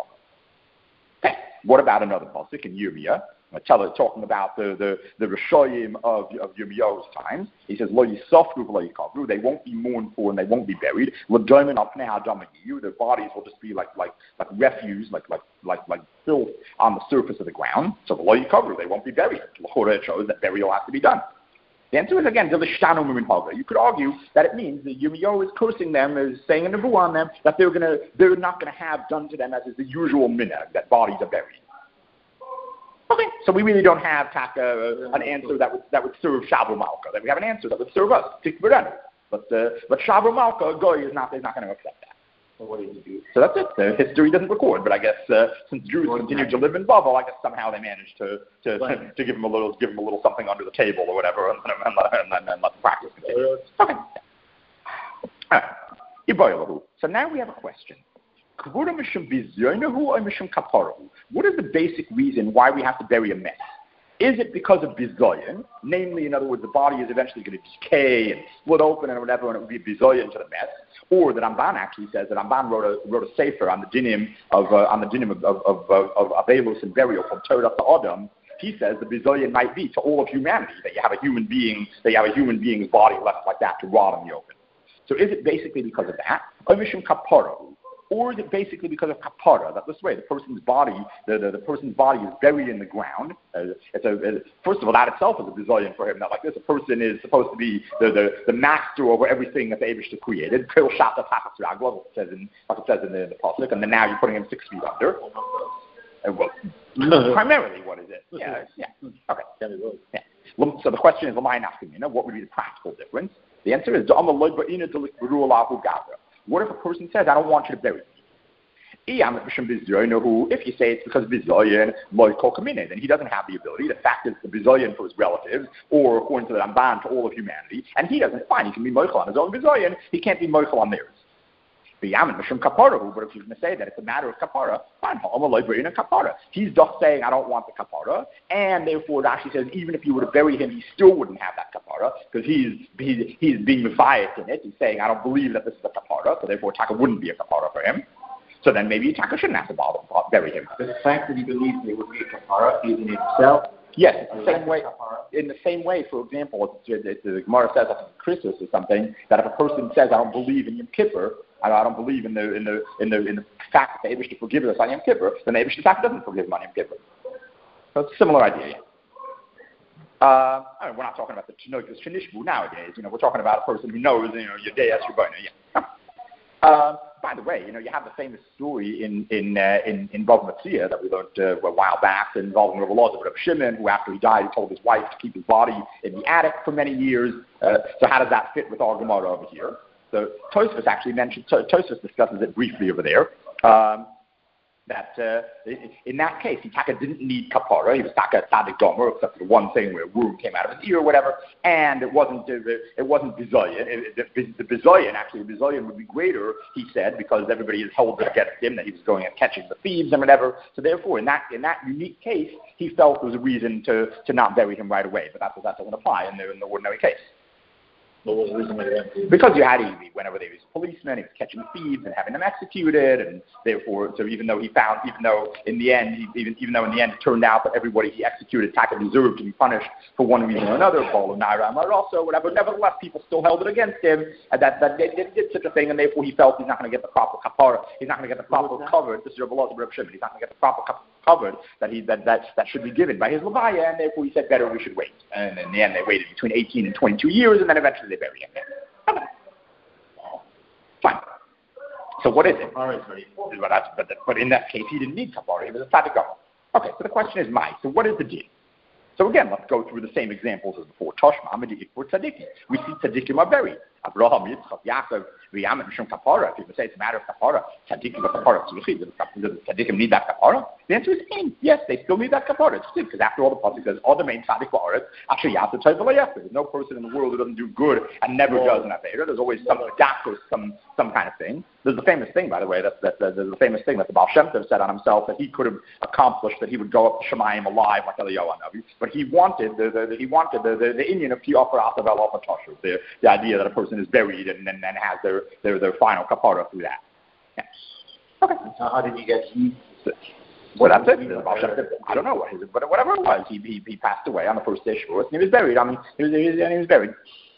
A: Okay. What about another pasuk in Yirmiyah? Tell talking about the the the Rishoyim of of Yirmiyahu's times. He says, "Lo yisafru v'lo yikavru." They won't be mourned for and they won't be buried. L'domin al pnei ha'adam yiyu. Their bodies will just be like like like refuse, like like like like filth on the surface of the ground. So v'lo yikavru. They won't be buried. L'chora, it shows that burial has to be done. The answer is again, Dilishanu Miminhaga. You could argue that it means that Yirmiyahu is cursing them, is saying a nevuah on them that they're gonna they're not gonna have done to them as is the usual minhag, that bodies are buried. Okay, so we really don't have taka, uh, an answer that would that would serve Shabru Malka. That we have an answer that would serve us, Tikvaran. But uh, but Shabru Malka, Goy is not is not going to accept that.
C: Well, what do you do?
A: So that's it. The history doesn't record. But I guess uh, since Jews continued to live in Babel, I guess somehow they managed to to, to, to give them a little give them a little something under the table or whatever, and, and, and, and, and let the practice continue. Okay. All right. So now we have a question. What is the basic reason why we have to bury a mess? Is it because of bizoyin? Namely, in other words, the body is eventually going to decay and split open and whatever, and it would be bizoyin to the mess. Or that Ramban actually says that Ramban wrote a wrote a sefer on the dinim of uh, on the dinim of of of, of, of Avelus and burial from Torah to Adam. He says the bizoyin might be to all of humanity that you have a human being that you have a human being's body left like that to rot in the open. So is it basically because of that? Or mishum kapara? Or is it basically because of kapara, that this way the person's body, the, the, the person's body is buried in the ground? Uh, it's a, it, first of all, that itself is a bizillion for him. Now, like this, a person is supposed to be the, the, the master over everything that the Eibishter created. Pil shata tapas ragla, it says in, like it says in the, in the pasuk, and then now you're putting him six feet under. Uh, well, primarily, what is it? Yeah, yeah. Okay. Yeah. So the question is, you know, what would be the practical difference? The answer is, what if a person says, I don't want you to bury me? Who, if you say it's because of bizoyin, then he doesn't have the ability. The fact is the bizoyin for his relatives, or according to the Ramban, to all of humanity, and he doesn't find he can be moichel on his own bizoyin, he can't be moichel on theirs. But if you're going to say that it's a matter of kapara, fine. Kapara. He's just saying, I don't want the kapara, and therefore Rashi says even if you were to bury him, he still wouldn't have that kapara because he's he's, he's being mefiat in it. He's saying, I don't believe that this is a kapara, so therefore taka wouldn't be a kapara for him. So then maybe taka shouldn't have to bother bury him.
C: The fact that he believes there would be a kapara even in himself.
A: Yes, it's the same way. In the same way, for example, it's, the Gemara says in Christus or something that if a person says, I don't believe in Yom Kippur, I don't believe in the in the in the in the fact that the Eibush to forgive us on Yom Kippur, then the Eibush fact doesn't forgive him on Yom Kippur. So it's a similar idea. Uh, I mean, we're not talking about the Tanoikus Shanishbu nowadays. You know, we're talking about a person who knows, you know, Yodei Esrabona. Yeah. Uh, by the way, you know, you have the famous story in in uh, in, in Bava Metzia that we learned uh, a while back involving Rabbi Elazar Reb Shimon, who after he died, he told his wife to keep his body in the attic for many years. Uh, so how does that fit with our Gemara over here? So Tosfos actually mentioned, Tosfos discusses it briefly over there, um, that uh, in that case, he taka didn't need kapara. He was taka tzaddik gomer, except for the one thing where a worm came out of his ear or whatever, and it wasn't uh, it wasn't bizoyin. The, the bizoyin, actually, the bizoyin would be greater, he said, because everybody is held against him that he was going and catching the thieves and whatever. So therefore, in that in that unique case, he felt there was a reason to, to not bury him right away. But that, that doesn't apply in the, in the ordinary case.
C: What was the reason why they went to?
A: Because you had, he, whenever there was policemen, he was catching thieves and having them executed, and therefore, so even though he found, even though in the end, he, even even though in the end it turned out that everybody he executed taka deserved to be punished for one reason or another, Bolo Naira or also whatever, nevertheless, people still held it against him, and that that they, they did such a thing, and therefore he felt he's not going to get the proper kapara, he's not going to get the proper cover. This is Rabbi Elazar Reb Shimon. He's not going to get the proper covered that he that, that that should be given by his levaya, and therefore he said better we should wait. And in the end, they waited between eighteen and twenty-two years, and then eventually they buried him. Okay. Fine. So what is it? But, that's, but, but in that case, he didn't need kapara. He was a tzaddik gomer. Okay, so the question is, Mai. So what is the deal? So again, let's go through the same examples as before. Toshma, Amadi, for tzaddikim. We see tzaddikim are buried. Abraham, Yitzchak, Yaakov, V'yamet, Mishum kapara. If you say it's a matter of kapara, tzaddikim are kapara. Does tzaddikim need that kapara? The answer is yes, they still need that kapara. It's because after all, the pasuk says, "All the main tzaddik ba'aretz, actually yaseh tov v'lo." There's no person in the world who doesn't do good and never does an avera. There's always some or some some kind of thing. There's a famous thing, by the way. That, that, that there's a famous thing that the Baal Shem Tov said on himself that he could have accomplished, that he would go up to Shemayim alive like Eliyahu Hanavi, but he wanted the, the, the he wanted the the, the Indian of Kiyofer Atavel Alpha Toshu, the the idea that a person is buried and and, and has their, their their final kapara through that. Yeah. Okay.
C: So how did you get he?
A: Well, that's it. I don't know what his, but whatever it was, he, he he passed away on the first day Shavuos, and he was buried. I mean, he was, he was and he was buried.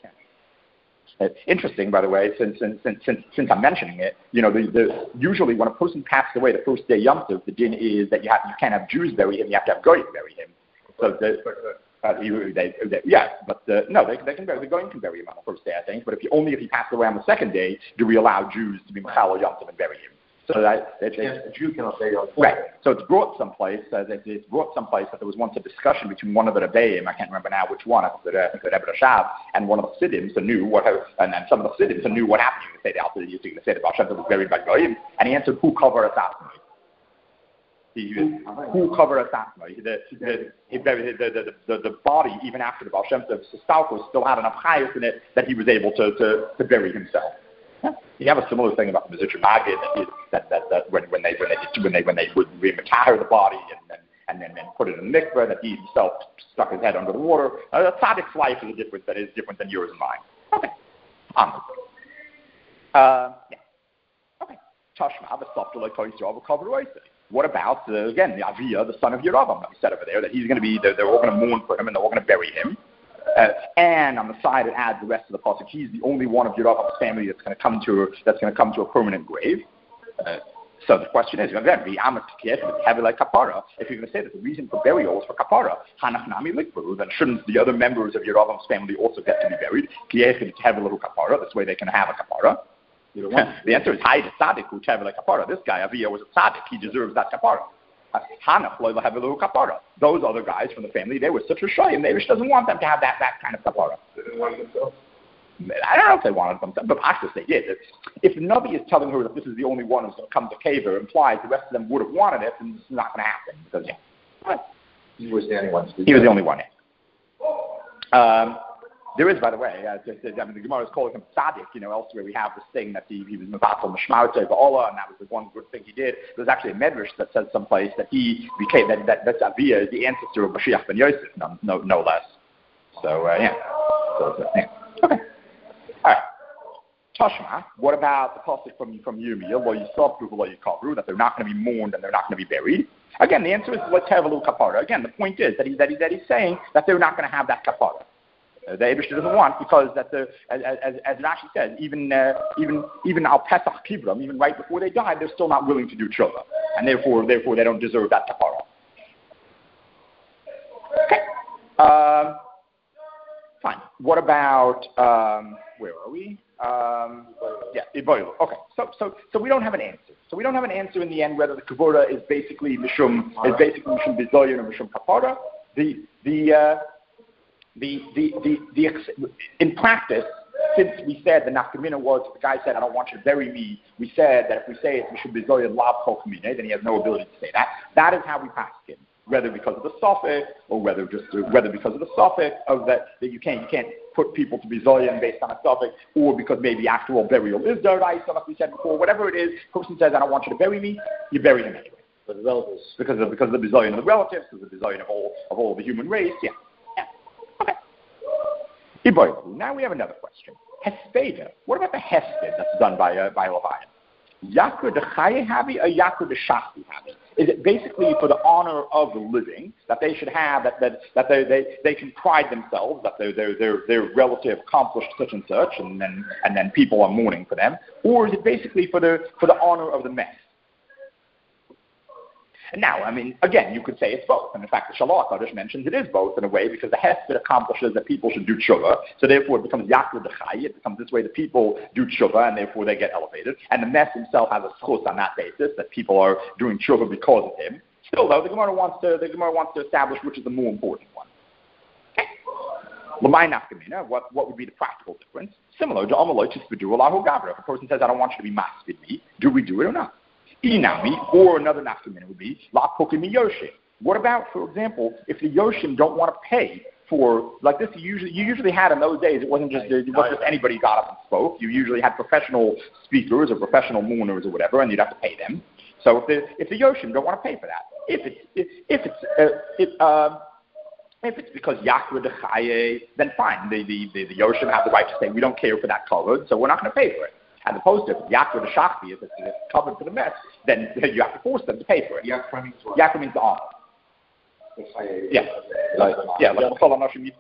A: Yeah. It's interesting, by the way, since since since since, since I'm mentioning it. You know, the, the usually when a person passes away the first day Yom Tov, the din is that you have you can't have Jews bury him, you have to have goyim bury him. So the, uh, you, they, they, yeah, but uh, no, they they can bury, the goyim can bury him on the first day, I think. But if you only if he passed away on the second day, do we allow Jews to be mechal Yom Tov and bury him? So that it, it,
C: a Jew cannot say on
A: right. So it's brought someplace. Uh, that it's brought someplace that there was once a discussion between one of the Rebbeim, I can't remember now which one, I think the Rebbe Rashab, and one of the Siddims who knew what, and then some of the Siddims who knew what happened. You say the Alpha, you say the Baal Shem Tov was buried by Goyim, and he answered, "Who cover us out?" He, who cover us out? The the the, the, the the body, even after the Baal Shem Tov's stalker, still had enough chayus in it that he was able to to, to bury himself. Yeah. You have a similar thing about the Mizutr Magid that, that, that, that when, when they when they when they when they would re-matahir the body and then and then and put it in the mikveh, that he himself stuck his head under the water. Uh, a tzaddik's life is different that is different than yours and mine. Okay, onward. Uh, yeah. Okay. Tashma v'safta like Toyser v'kaver oisei. What about uh, again the Aviyah, the son of Yeravam, that we said over there, that he's going to be they're, they're all going to mourn for him and they're all going to bury him. Uh, and on the side, it adds the rest of the pasuk. He's the only one of Yeravam's family that's going to come to that's going to come to a permanent grave. Uh, so the question is, again, the amat heavy like kapara. If you're going to say that the reason for burial is for kapara, hanach nami likburu, then shouldn't the other members of Yeravam's family also get to be buried? Kapara. This way, they can have a kapara. The answer is Hayde tzaddik who heavy like kapara. This guy Aviyah was a tzaddik. He deserves that kapara. Those other guys from the family, they were such a shayim. They doesn't want them to have that, that kind of kapara. I don't know if they wanted them, but Pashtus they did. If the Navi is telling her that this is the only one who's going to come to Kaver, implies the rest of them would have wanted it, and it's not going to happen because yeah, but
B: He was the only one.
A: he was the only one. Yeah. Um, there is, by the way, uh, just, I mean, the Gemara is calling him tzaddik. You know, elsewhere we have this thing that he, he was mevatel mishmartei v'olah, and that was the one good thing he did. There's actually a medrash that says someplace that he became that that that's Aviyah is the ancestor of Mashiach ben Yosef, no, no, no less. So uh, yeah. So, so, yeah. Okay. All right. Tashma, what about the pasuk from from Yirmiyah, lo yisabru v'lo yikavru, that they're not going to be mourned and they're not going to be buried? Again, the answer is l'tevalu kapara. Again, the point is that he that he that he's saying that they're not going to have that kapara. Uh, the Eibishter doesn't want because that the as as, as Rashi says, even uh, even even al Pesach Kibram, even right before they died, they're still not willing to do tshuva, and therefore therefore they don't deserve that kapara. Okay. Um, fine. What about um, where are we? Um, yeah, Iboilu. Okay. So so so we don't have an answer. So we don't have an answer in the end whether the kavura is basically mishum is basically mishum bizoyin or mishum kapara. The the uh, The, the, the, the, in practice, since we said the nafkamina was, the guy said, I don't want you to bury me, we said that if we say it, we should be zoyed lav kol kamina, then he has no ability to say that. That is how we pass him, whether because of the suffix, or whether just whether because of the suffix of that, that you can't you can't put people to be zoyed based on a suffix, or because maybe after all burial is daraisa, like we said before, whatever it is, person says, I don't want you to bury me, you bury him anyway.
C: For the relatives.
A: Because of because of the bizoyin of the relatives, because of the bizoyin of all of all the human race, yeah. Now we have another question. Hespeda. What about the hesped that's done by uh, by Leviathan? Yakur de chaye havi or yakur de shachti havi? Is it basically for the honor of the living that they should have that that, that they, they they can pride themselves that their their their their relative accomplished such and such and then and then people are mourning for them, or is it basically for the for the honor of the mess? And now, I mean, again, you could say it's both. And in fact, the Shalach Kodesh mentions it is both in a way because the hesped accomplishes that people should do tshuva. So therefore it becomes yakur d'chai. It becomes this way that people do tshuva and therefore they get elevated. And the mess himself has a schus on that basis that people are doing tshuva because of him. Still, though, the Gemara wants to the Gemara wants to establish which is the more important one. L'may nafkamina, what what would be the practical difference? Similar to Amaloi Tispedu Allahu Gabra. If a person says, I don't want you to be maspid me, do we do it or not? Inami, or another nafkamina would be la pokimi yoshim. What about, for example, if the yoshim don't want to pay for, like this, you usually you usually had in those days. It wasn't just it wasn't just anybody got up and spoke. You usually had professional speakers or professional mourners or whatever, and you'd have to pay them. So if the if the yoshim don't want to pay for that, if it's if, if it's uh, if uh, if it's because yakra dechaye, then fine. The the the, the yoshim have the right to say we don't care for that covered, so we're not going to pay for it. As opposed to yakra de shachti, if it's covered for the mess, then you have to force them to pay for it.
B: Yakra means what?
A: Yakra means the honor. Yeah, like, yeah, like it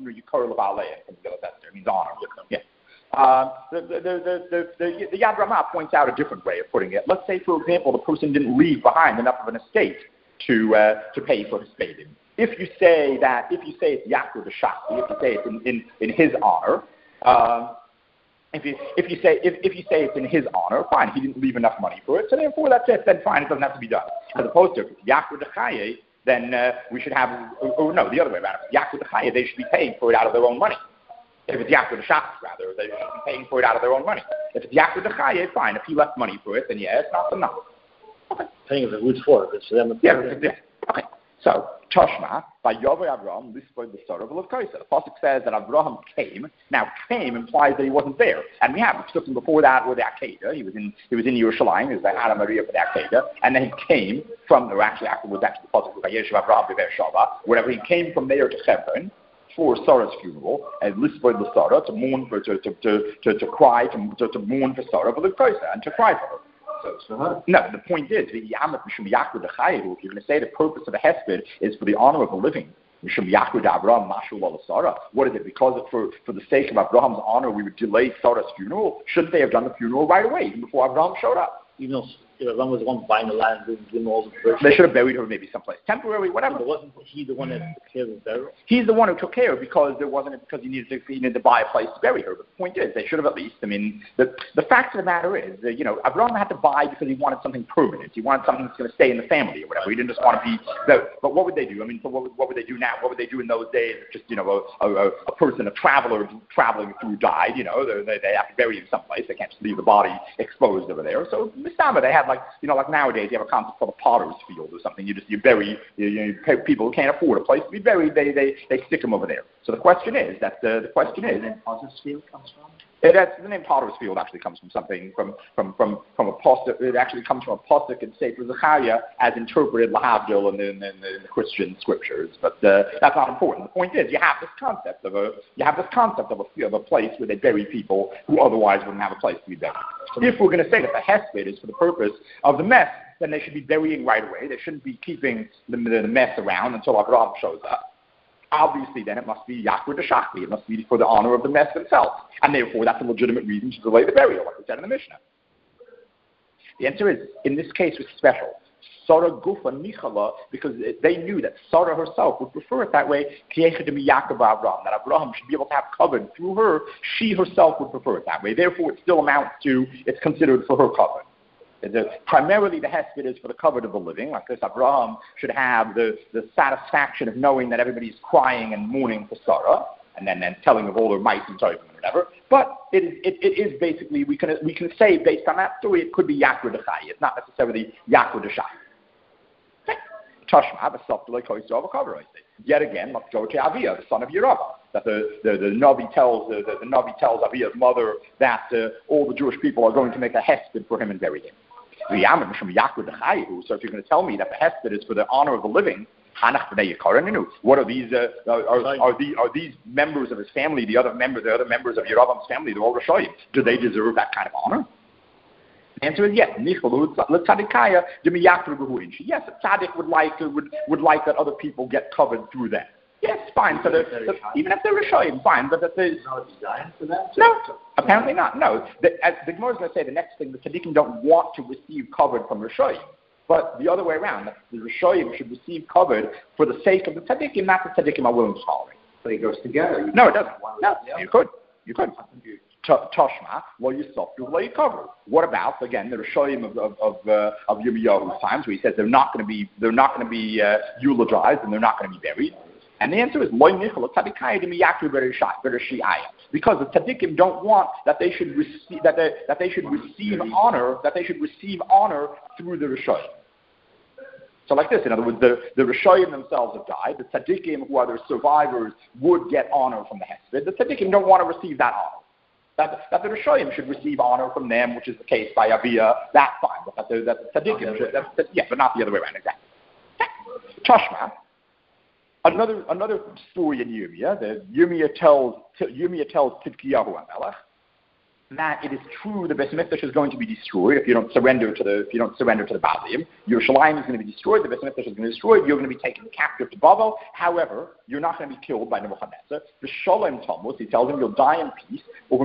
A: means honor. Yeah. Uh, the, the, the, the, the, the Yad Ramah points out a different way of putting it. Let's say, for example, the person didn't leave behind enough of an estate to uh, to pay for his spadim. If you say that, if you say it's yakra de shachti, if you say it's in, in, in his honor, um, If you if you say if, if you say it's in his honor, fine. He didn't leave enough money for it, so therefore that's it. Then fine, it doesn't have to be done. As opposed to if it's yakra dechaye, then uh, we should have. Or, or no, the other way around. If it's yakra dechaye, they should be paying for it out of their own money. If it's yakra deshachas, rather, they should be paying for it out of their own money. If it's yakra dechaye, fine. If he left money for it, then yeah, it's not enough. Okay.
C: Paying the who's for it. It's for them.
A: Yeah. yeah. Okay. So, Toshma, by Yavai Avraham, Lispoid the Sarah of Kaisa. The Pasuk says that Avraham came. Now, came implies that he wasn't there. And we have, we took him before that with the Akedah. He was in he was in Yerushalayim. He was by Hana Maria for the Akedah. And then he came from, or actually, afterwards, actually, the Pasuk by Yeshiv Avraham Bever Shava, wherever he came from there to Hebron for Sarah's funeral, and Lispoid the Sarah, to mourn for, to, to, to, to, to cry, to, to, to mourn for Sarah of Kaisa, and to cry for her. So, no, the point is, if you're going to say the purpose of a hesped is for the honor of the living, what is it? Because for, for the sake of Abraham's honor, we would delay Sarah's funeral? Shouldn't they have done the funeral right away, even before Abraham showed up?
C: Even though Yeah, Avram was the one buying the land and doing all the work.
A: They should have buried her maybe someplace temporary, whatever.
C: But wasn't he the one that took care of the burial?
A: He's the one who took care of because there wasn't because he needed to he needed to buy a place to bury her. But the point is, they should have at least. I mean, the the fact of the matter is that you know Abraham had to buy because he wanted something permanent. He wanted something that's going to stay in the family or whatever. He didn't just want to be. So, but what would they do? I mean, so what would, what would they do now? What would they do in those days? Just you know, a a, a person, a traveler traveling through died. You know, they they have to bury him someplace. They can't just leave the body exposed over there. So Mistama, they had like you know like nowadays you have a concept called a potter's field or something. You just you bury you, you pay people who can't afford a place to be buried. They they they stick them over there. So the question is that uh, the question is.
C: Where Potter's Field comes from?
A: It, that's, the name Potter's Field actually comes from something from from from from a pasuk. It actually comes from a pasuk in Sefer Zechariah as interpreted lahavdil in the, in, the, in the Christian scriptures. But uh, that's not important. The point is, you have this concept of a you have this concept of a of a place where they bury people who otherwise wouldn't have a place to be buried. If we're going to say that the hesped is for the purpose of the mess, then they should be burying right away. They shouldn't be keeping the, the mess around until Abraham shows up. Obviously, then it must be Yaakov de Shachli. It must be for the honor of the mess themselves. And therefore, that's a legitimate reason to delay the burial, like we said in the Mishnah. The answer is, in this case, it's special. Sarah Gufa Nichala, because they knew that Sarah herself would prefer it that way, that Abraham should be able to have covenant through her. She herself would prefer it that way. Therefore, it still amounts to, it's considered for her covenant. The, primarily, the hesped is for the covenant of the living. Like this, Abraham should have the, the satisfaction of knowing that everybody's crying and mourning for Sarah, and then, then telling of all her mice and sorry and whatever. But it is, it, it is basically, we can we can say based on that story, it could be Yaakov de Chai. It's not necessarily Yaakov de Shai. Tashma, the self like Yet again, let's go to Avia, the son of Yerubah. That the, the, the Navi tells the, the, the Navi tells Avia's mother that uh, all the Jewish people are going to make a hesped for him and bury him. So if you're going to tell me that the hesped is for the honor of the living, what are these? Uh, are, are, these are these members of his family? The other members, the other members of Yeravam's family, they're all Rishoyim. Do they deserve that kind of honor? The answer is yes. Yes, a tzaddik would like would would like that other people get covered through them. Yes, fine. So the, the, even if they're Rishoyim, fine. But that there's
C: no design for that.
A: No, apparently not. No, the, as the Gemara is going to say the next thing: the tzaddikim don't want to receive covered from Rishoyim, but the other way around, that the Rishoyim should receive covered for the sake of the tzaddikim, not the tzaddikim are willing to tolerate.
C: So it goes together. You
A: no, it doesn't. No, you could. You could. Toshma, well, you stop to lay cover. What about again the Rishoyim of of of, uh, of Yirmiyahu's times, where he says they're not going to be they're not going to be uh, eulogized and they're not going to be buried? And the answer is because the tzaddikim don't want that they should receive that they, that they should receive honor that they should receive honor through the Rishoyim. So like this, in other words, the, the Rishoyim themselves have died. The tzaddikim, who are their survivors, would get honor from the hesped. The tzaddikim don't want to receive that honor. That, that the Rishoyim should receive honor from them, which is the case by Avia. That's fine. But that the, that the tzaddikim should, that, that, yeah, but not the other way around, exactly. Tashma. Another another story in Yirmiyah. The Yirmiyah tells Yirmiyah tells Tzidkiyahu HaMelech that it is true the Beis Mikdash is going to be destroyed if you don't surrender to the if you don't surrender to the Baalim. Yerushalayim is going to be destroyed. The Beis Mikdash is going to be destroyed. You're going to be taken captive to Bavel. However, you're not going to be killed by Nebuchadnezzar. The Sholem Thomas, he tells him you'll die in peace. Over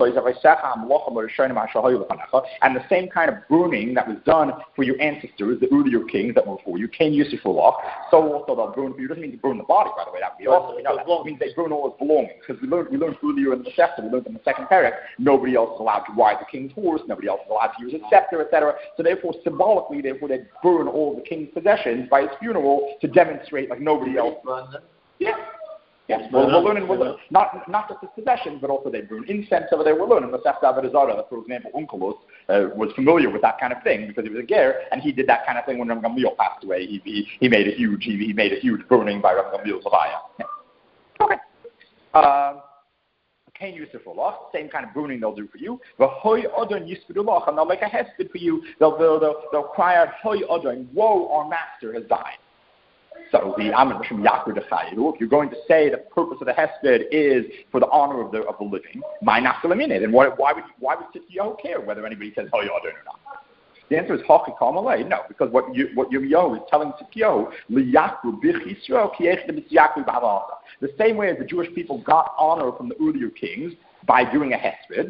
A: and the same kind of burning that was done for your ancestors, the earlier kings that were before you, Cain Yisufullah, so also they'll burn for you. It doesn't mean to burn the body, by the way. That would be awesome. We know that. It means they burn all his belongings. Because we learned we learned earlier in the Masechta, we learned in the second parak, nobody else is allowed to ride the king's horse, nobody else is allowed to use his scepter, et cetera. So therefore, symbolically, therefore, they burn all the king's possessions by his funeral to demonstrate like nobody else. Yeah. Yes, well, we're learning, we're learning, not, not just his possessions, but also they burn incense over there. We're learning the Masechta Avodah Zarah, for example, Onkelos uh, was familiar with that kind of thing because he was a ger, and he did that kind of thing when Ram Gamliel passed away. He, he, he made a huge he, he made a huge burning by Ram Gamliel's Levaya. Yeah. Okay. Um, Cain Yisufullah, same kind of burning they'll do for you. V'hoy odon yisfidullah, and they'll make a hesped for you. They'll, they'll, they'll, they'll cry out, Hoy odon, woe, our master has died. So the Amen Hashem Yaakov de Chayiru, if you're going to say the purpose of the hesped is for the honor of the of the living, my naftalamine, then why, why would why would Tzidkiyahu care whether anybody says Hoy odon or not? The answer is Haki Kamalei. No, because what you, what Yirmiyahu is telling Tzidkiyahu, Liyaku Bich Yisrael Kiech B'Tziyaku B'Havasa. The same way as the Jewish people got honor from the earlier kings by doing a hesped,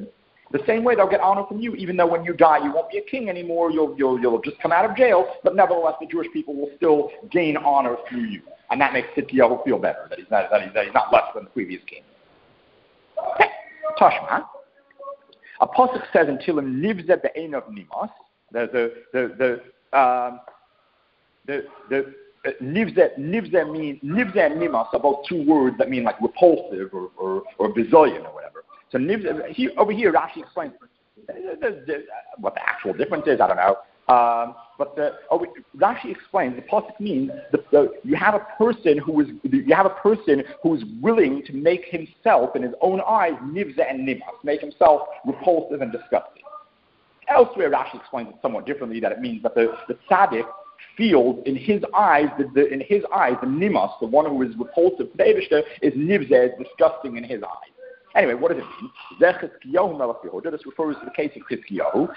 A: The same way they'll get honor from you, even though when you die you won't be a king anymore, you'll, you'll, you'll just come out of jail, but nevertheless the Jewish people will still gain honor through you. And that makes Tzidkiyahu feel better, that he's not, that he's, that he's not less than the previous king. Okay. Tashma. A pasuk says in Tehillim, Nivzeh be'einav nimas. The the the the um, the the uh, Nivzeh Nivzeh mean Nivzeh and nimas are both two words that mean like repulsive or or, or bazillion or whatever. So Nivzeh, he, over here Rashi explains the, the, the, what the actual difference is. I don't know. Um, but the, oh, Rashi explains the pasuk means the, the, you have a person who is you have a person who is willing to make himself in his own eyes nivzeh and nimas, make himself repulsive and disgusting. Elsewhere, Rashi explains it somewhat differently, that it means that the, the tzaddik feels in his eyes the, the in his eyes the nimas, the one who is repulsive to the Eibishter, is nivzeh, is disgusting in his eyes. Anyway, what does it mean? This refers to the case of Chizkiyahu.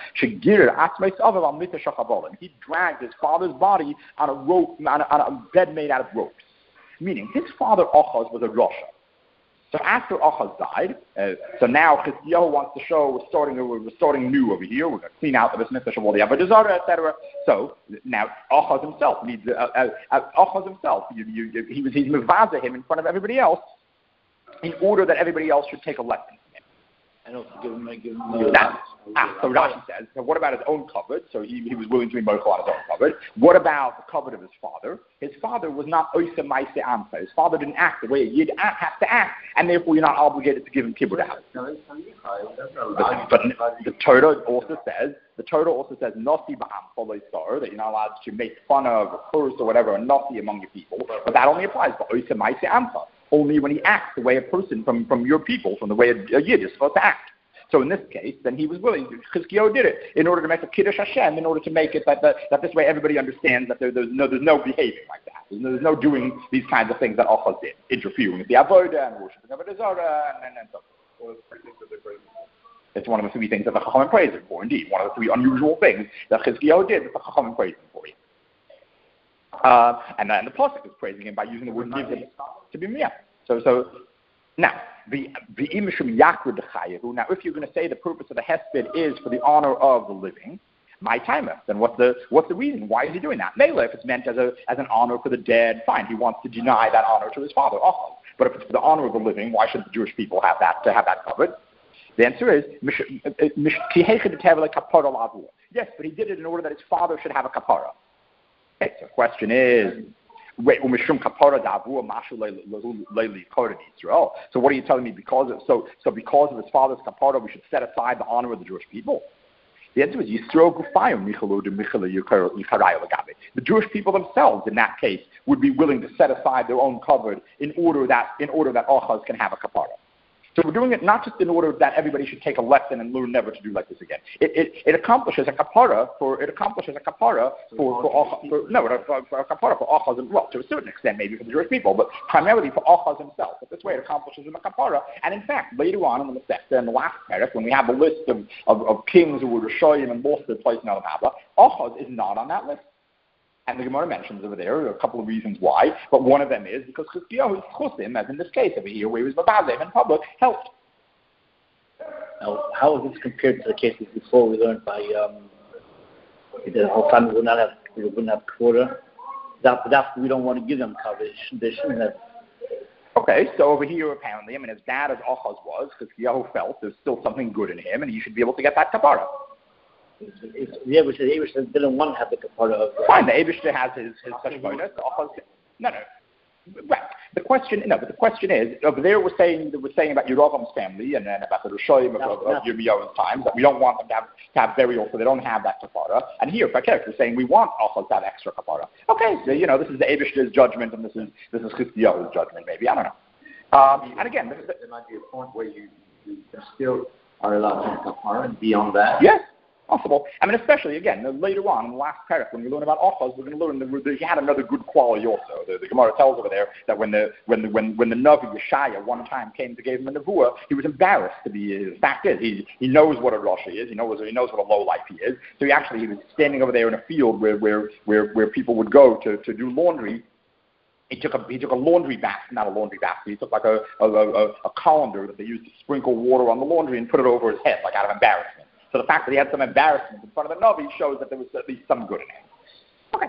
A: He dragged his father's body on a rope, on a, on a bed made out of ropes. Meaning, his father Achaz was a Rasha. So after Achaz died, uh, so now Chizkiyahu wants to show we're starting, we're starting new over here. We're going to clean out the business of all the Avodah Zarah, et cetera. So now Achaz himself needs uh, uh, uh, Achaz himself. You, you, he was he's mevazeh him in front of everybody else, in order that everybody else should take a lesson from him.
C: And also give him, give him uh,
A: that, ah, so Rashi says, so what about his own cupboard? So he, he was willing to be mochel on his own cupboard. What about the cupboard of his father? His father was not oise maise amsa. His father didn't act the way a yid has to act, and therefore you're not obligated to give him kibbud out. But, but the Torah also says, the Torah also says, nasi ba'am cholei sar, that you're not allowed to make fun of or curse or whatever, a nasi among your people. But that only applies to oise maise amsa. Only when he acts the way a person from, from your people, from the way a, a yid is supposed to act. So in this case, then he was willing. Chizkiyahu did it in order to make a kiddush Hashem, in order to make it that, that, that this way everybody understands that there, there's no there's no behaving like that. There's no, there's no doing these kinds of things that Achaz did, interfering with the avodah and worshiping Avodah Zarah and, and, and so forth. It's one of the three things that the Chachamim praise him for. Indeed, one of the three unusual things that Chizkiyahu did that the Chachamim praise him for. Uh, and then the pasuk is praising him by using the word nivzeh to be miyah. So, so now the the imishum yakru dechayehu. Now, if you're going to say the purpose of the hesped is for the honor of the living, my timer, then what's the what's the reason? Why is he doing that? Mele, if it's meant as a as an honor for the dead, fine. He wants to deny that honor to his father, Achaz. But if it's for the honor of the living, why should the Jewish people have that to have that covered? The answer is yes, but he did it in order that his father should have a kapara. Okay, so the question is, wait, so what are you telling me? Because of so so because of his father's kapara, we should set aside the honor of the Jewish people? The answer is the Jewish people themselves, in that case, would be willing to set aside their own covered in order that in order that Achaz can have a kapara. So we're doing it not just in order that everybody should take a lesson and learn never to do like this again. It it, it accomplishes a kapara for it accomplishes a kapara for for, for no for, for a kapara for Achaz, and well, to a certain extent maybe for the Jewish people, but primarily for Achaz himself. But this way it accomplishes him a kapara. And in fact, later on in the Masechta, in the last paragraph, when we have a list of, of, of kings who were Rishoyim and lost their place in Olam Haba, Achaz is not on that list. And the Gemara mentions over there a couple of reasons why, but one of them is because Chizkiyahu's chusim, as in this case over here, where he was mavazeh in public, helped.
C: Now, how is this compared to the cases before we learned by um, the whole family would not have we wouldn't have quota? That, that's we don't want to give them coverage. They shouldn't have.
A: Okay, so over here apparently, I mean, as bad as Achaz was, Chizkiyahu felt there's still something good in him, and he should be able to get that kapara.
C: The Eibishter didn't want to have the kapara of.
A: Fine, the Eibishter has his his cheshbonos. No, no. Right. The question, no, but the question is, over there we're saying we're saying about Yeroham's family and then about the Rishoyim of, of, of Yirmiyahu's times that we don't want them to have to have burial, so they don't have that kapara. And here, Fakir, we're saying we want Achaz to have extra kapara. Okay, so you know this is the Eibishter's judgment, and this is this is Chizkiyahu's judgment, maybe I don't know. Um, and again, there
D: might be a point where you, you still are allowed to have kapara, and beyond that.
A: Yes. Possible. I mean, especially, again, later on in the last paragraph, when we learn about Achaz, we're going to learn that, that he had another good quality also. The, the Gemara tells over there that when the when the, when, when the Navi Yeshaya one time came to give him a nevuah, he was embarrassed to be. The fact is, he he knows what a Rashi is. He knows he knows what a low life he is. So he actually he was standing over there in a field where where where, where people would go to, to do laundry. He took a he took a laundry basket, not a laundry basket. He took like a a, a a colander that they used to sprinkle water on the laundry and put it over his head, like out of embarrassment. So the fact that he had some embarrassment in front of the Navi shows that there was at least some good in him. Okay.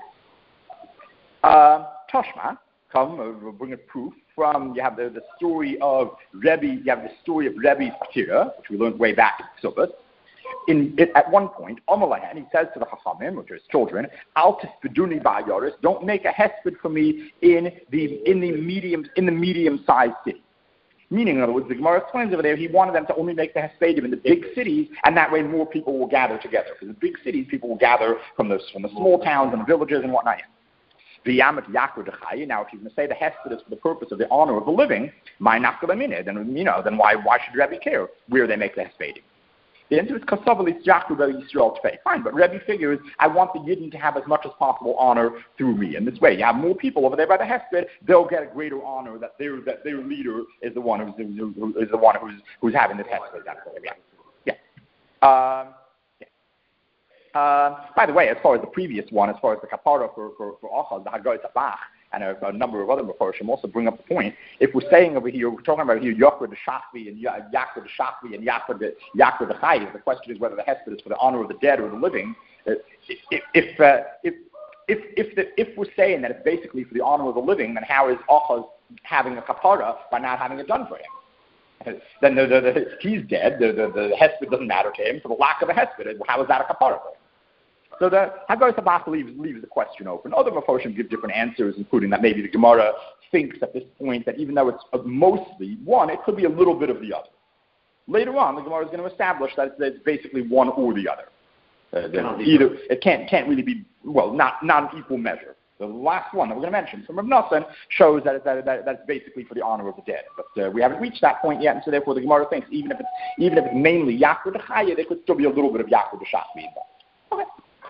A: Uh, Toshma, come, uh, we'll bring a proof from, you have the, the story of Rebbe, you have the story of Rebbe's Patira, which we learned way back in Ksubas. In, it, at one point, Omalahan, he says to the Chachamim, which are his children, Al tisbeduni ba'yoris, don't make a hesped for me in the in the medium in the medium-sized city. Meaning, in other words, the Gemara explains over there, he wanted them to only make the Hespedim in the big cities, and that way more people will gather together. Because in the big cities, people will gather from the, from the small towns and the villages and whatnot. Now, if you're going to say the Hesped is for the purpose of the honor of the living, my nafkalaminid, then you know, then why why should Rebbe care where they make the Hespedim? The answer is Kasavalis Jaku Rebbe Yisrael Tfei. Fine, but Rebbe figures I want the Yidden to have as much as possible honor through me. In this way, you have more people over there by the Hesped, they'll get a greater honor that their that their leader is the one who's who, who is the one who's who's having this Hesped. That's what, yeah. Yeah. Um, yeah. Uh, by the way, as far as the previous one, as far as the kapara for for for Achaz, the Hagoy Tabach, and a, a number of other Mepharshim also bring up the point. If we're saying over here, we're talking about here Yaakov the Shachvi and Yaakov the Shachvi and Yaakov the Yaakov the Chayiv. The question is whether the Hesped is for the honor of the dead or the living. If if uh, if if if, the, if we're saying that it's basically for the honor of the living, then how is Achaz having a kapara by not having it done for him? Then the, the, the, he's dead. The, the the Hesped doesn't matter to him. For the lack of a Hesped, how is that a kapara for him? So the Hagoy Sabach leaves, leaves the question open. Other Mephoshim give different answers, including that maybe the Gemara thinks at this point that even though it's mostly one, it could be a little bit of the other. Later on, the Gemara is going to establish that it's, that it's basically one or the other. Uh, either it can't can't really be well not not an equal measure. The last one that we're going to mention from Rav Nosson shows that, it, that, that that's basically for the honor of the dead. But uh, we haven't reached that point yet, and so therefore the Gemara thinks even if it's even if it's mainly Yaakov the Chaya, there could still be a little bit of Yaakov the Shachvi involved. Okay.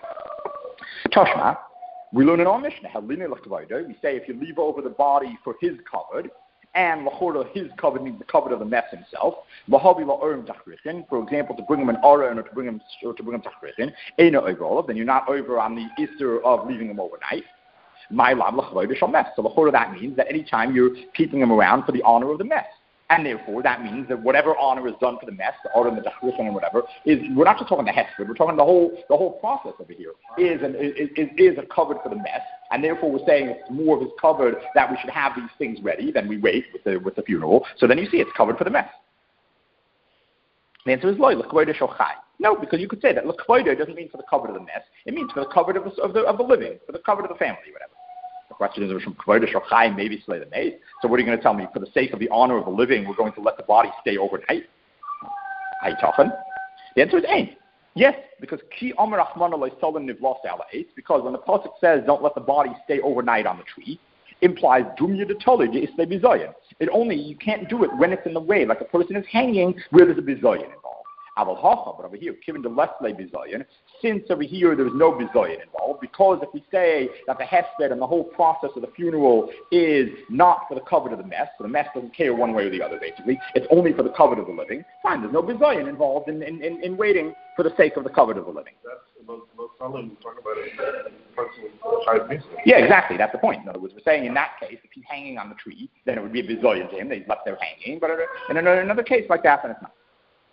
A: Toshma, we learn in our Mishnah, we say if you leave over the body for his covered, and his covered means the covered of the mess himself, for example, to bring him an aron or to bring him or to bring him tachrichin, then you're not over on the Isser of leaving him overnight. So that means that any time you're keeping him around for the honor of the mess. And therefore, that means that whatever honor is done for the mess, the aron, the tachrichin, and whatever, is we're not just talking the hesped, we're talking the whole the whole process over here is an, is, is is a covered for the mess, and therefore we're saying it's more of his covered that we should have these things ready. Then we wait with the with the funeral. So then you see it's covered for the mess. The answer is loy l'kvoida shochai. No, because you could say that l'kvoida doesn't mean for the covered of the mess. It means for the covered of the of the, of the living, for the covered of the family, whatever. The question is, from Kvodah Shochai, maybe slay the maid. So what are you going to tell me? For the sake of the honor of the living, we're going to let the body stay overnight? The answer is ain't. Yes, because Ki Amar Achmana Leisalim Nivlas Ala Eitz, because when the pasuk says don't let the body stay overnight on the tree, implies Dumya de Tolid Isle Bizayan. It only you can't do it when it's in the way, like a person is hanging where there's a bizayan involved. Aval Hacha, but over here, given the less lay bizayan, since over here there's no bizayan involved, because if we say that the hesped and the whole process of the funeral is not for the covet of the mess, so the mess doesn't care one way or the other, basically, it's only for the covet of the living, fine, there's no bizayan involved in, in, in, in waiting for the sake of the covet of the living.
B: That's about, about Solomon talking about it.
A: Yeah, exactly, that's the point. In other words, we're saying in that case, if he's hanging on the tree, then it would be a bizayan to him, that he's left there hanging, but in another case like that, then it's not.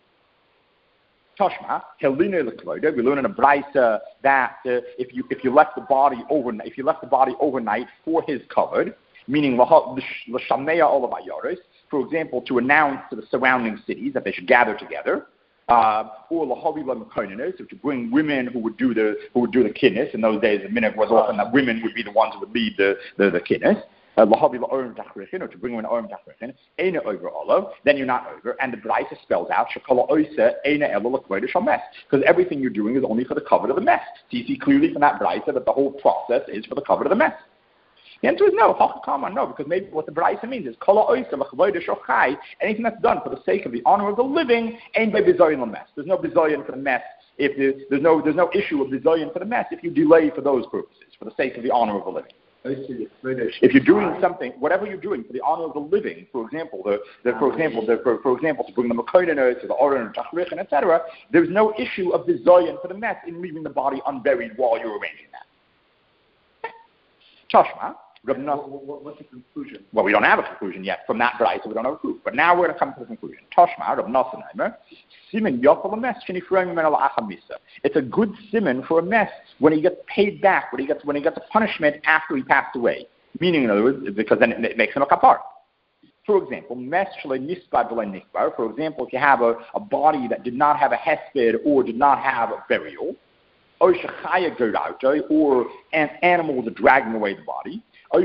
A: Toshma, Helina Lekvoida, we learn in a brisa that uh, if you if you left the body overnight, if you left the body overnight for his covered, meaning l'shamnei olav hayoros, for example, to announce to the surrounding cities that they should gather together, uh, or lahavi l'mekonenos, so to bring women who would do the who would do the kiddush. In those days, the minhag was often that women would be the ones who would lead the the, the kiddush. Uh, or to bring him an orim tachrichin, eina over olav, then you're not over. And the brisa spells out shekala oisa eina elo l'kvoida shalmes, because everything you're doing is only for the cover of the mess. So you see clearly from that brisa that the whole process is for the cover of the mess. The answer is no, hakakama, no, because maybe what the brisa means is kala oisa l'kvoida shochai, anything that's done for the sake of the honor of the living, ain't by bizayin l'mes. There's no bizayin for the mess. If there's, there's no there's no issue of bizayin for the mess if you delay for those purposes, for the sake of the honor of the living. If you're doing something, whatever you're doing for the honor of the living, for example, the, the for example, the, for, for example, to bring the mekonenos to the oren, tachrichin, et cetera, there's no issue of bizayin for the mess in leaving the body unburied while you're arranging that. Toshma, Rav Nosson,
D: What's the conclusion?
A: well, we don't have a conclusion yet from that brayta, so we don't have a proof. But now we're going to come to the conclusion. Toshma, Rav Nosson, simin yofel mes shenifroim min al achamisa. It's a good simin for a mess when he gets paid back, when he gets when he gets a punishment after he passed away. Meaning, in other words, because then it, it makes him a kapar. For example, mes shalei nisbar v'lei nikbar. For example, if you have a, a body that did not have a hesped or did not have a burial, or shechaya gerauta, or an animals are dragging away the body. Or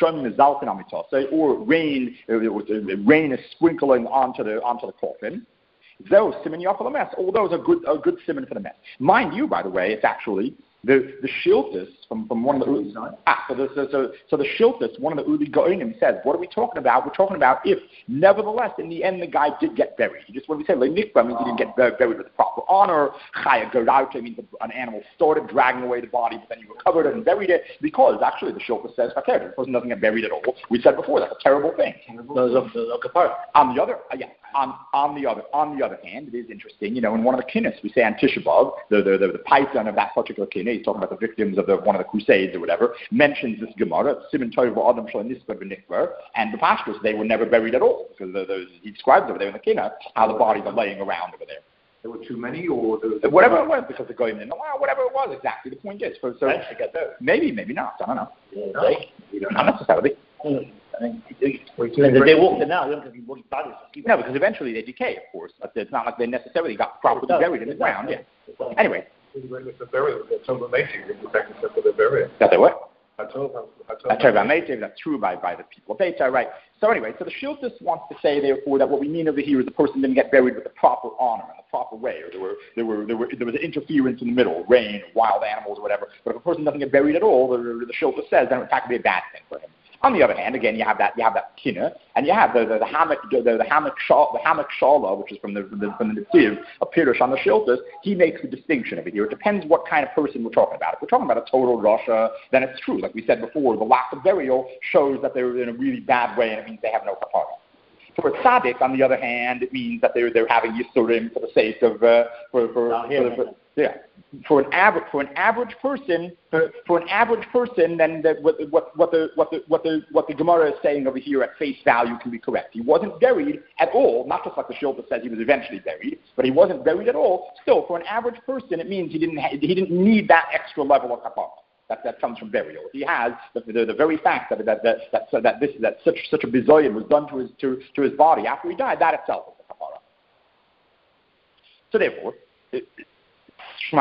A: rain, rain is sprinkling onto the onto the coffin. Those simin yafal mess. All those are good, are good simin for the mess. Mind you, by the way, it's actually the the shiltus from, from one of the Uli. Ah, so the so, so, so the shiltus, one of the Uli Goinim says, what are we talking about? We're talking about if, nevertheless, in the end, the guy did get buried. Just when we say le'nikba means he didn't get buried with the proper honor. Chaya gerauta means an animal started dragging away the body, but then you recovered it and buried it, because actually the shiltus says, okay, the person doesn't get buried at all. We said before that's a terrible thing.
C: Those are the kapar.
A: On the other, uh, yeah. On, on the other on the other hand, it is interesting, you know, in one of the kinnis, we say on Tisha B'Av, the, the, the, the python of that particular kinnis, he's talking about the victims of the one of the crusades or whatever, mentions this Gemara, Siman Torah Adam Shal Nisbar V'Nikbar, and the pastors, they were never buried at all, because the, the, he describes over there in the kinnis how the bodies are laying around over there.
B: There were too many, or there was
A: whatever it was, because they're going in, well, whatever it was exactly. The point is, so, so
C: get there.
A: maybe, maybe not, I don't know.
C: Yeah, right?
A: Not necessarily.
C: Mm. I mean, and they walk in now, they don't have any bodies.
A: No, because eventually they decay, of course. But it's not like they necessarily got properly buried in the ground. Yeah. Anyway.
B: the burial, the Tova Metiv, the fact except for the burial.
A: That they what?
B: Tova
A: Metiv, that's true by, by the people of Beta, right? So anyway, so the Shiltus wants to say, therefore, that what we mean over here is the person didn't get buried with the proper honor and the proper way, or there were there were there were there was interference in the middle, rain, wild animals, or whatever. But if a person doesn't get buried at all, the, the Shiltus says, then it would be a bad thing for him. On the other hand, again, you have that you have that kinna, and you have the the, the hammock the, the hammock shal, the hammock shala, which is from the, the from the Netziv, a pirush on the Shiltus. He makes the distinction over here. It depends what kind of person we're talking about. If we're talking about a total rasha, then it's true, like we said before, the lack of burial shows that they're in a really bad way, and it means they have no kapara. For a tzaddik, on the other hand, it means that they're they're having yisurim for the sake of uh, for for, for, for, for yeah. For an average, for an average person, for, for an average person, then the, what, what, what the what the what the what the Gemara is saying over here at face value can be correct. He wasn't buried at all, not just like the Shilta says he was eventually buried, but he wasn't buried at all. Still, for an average person, it means he didn't ha- he didn't need that extra level of kapara that that comes from burial. He has the, the, the very fact that that that that, so that this that such such a bizoyin was done to his to, to his body after he died. That itself is a kapara. So therefore. It, So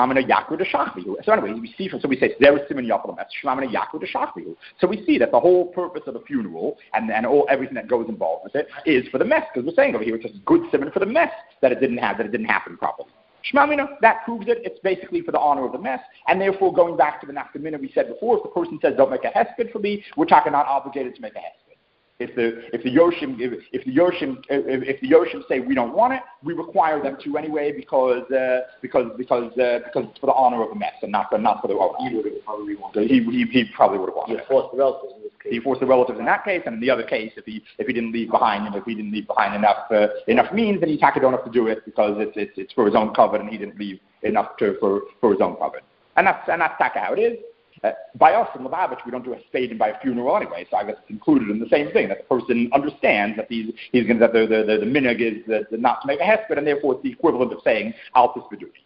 A: anyway, we see from so we say there is siman yafalim. That's shlamina yakru deshachvihu. So we see that the whole purpose of the funeral and and all everything that goes involved with it is for the mess, because we're saying over here it's just good siman for the mess that it didn't have that it didn't happen properly. Shmamina, that proves it. It's basically for the honor of the mess, and therefore going back to the nafkamina we said before, if the person says don't make a hesped for me, we're talking not obligated to make a hesped. If the if the Yoshim if, if the Yoshim if, if the Yoshim say we don't want it, we require them to anyway because uh, because because uh, because it's for the honor of the mess and not for not for the owner. He would have probably wanted. He he, he probably would have wanted.
C: He forced the relatives in this case.
A: He forced the relatives in that case, and in the other case, if he if he didn't leave behind and if he didn't leave behind enough uh, enough means, then he taka don't have to do it because it's it's it's for his own covet and he didn't leave enough to for for his own covet. And that's and that's taka how it is. Uh, by us in Lubavitch, we don't do a spade and by a funeral anyway, so I guess it's included in the same thing, that the person understands that he's, he's going to, that the, the, the, the minhag is the, the not to make a hesped, and therefore it's the equivalent of saying, al tisbeduni.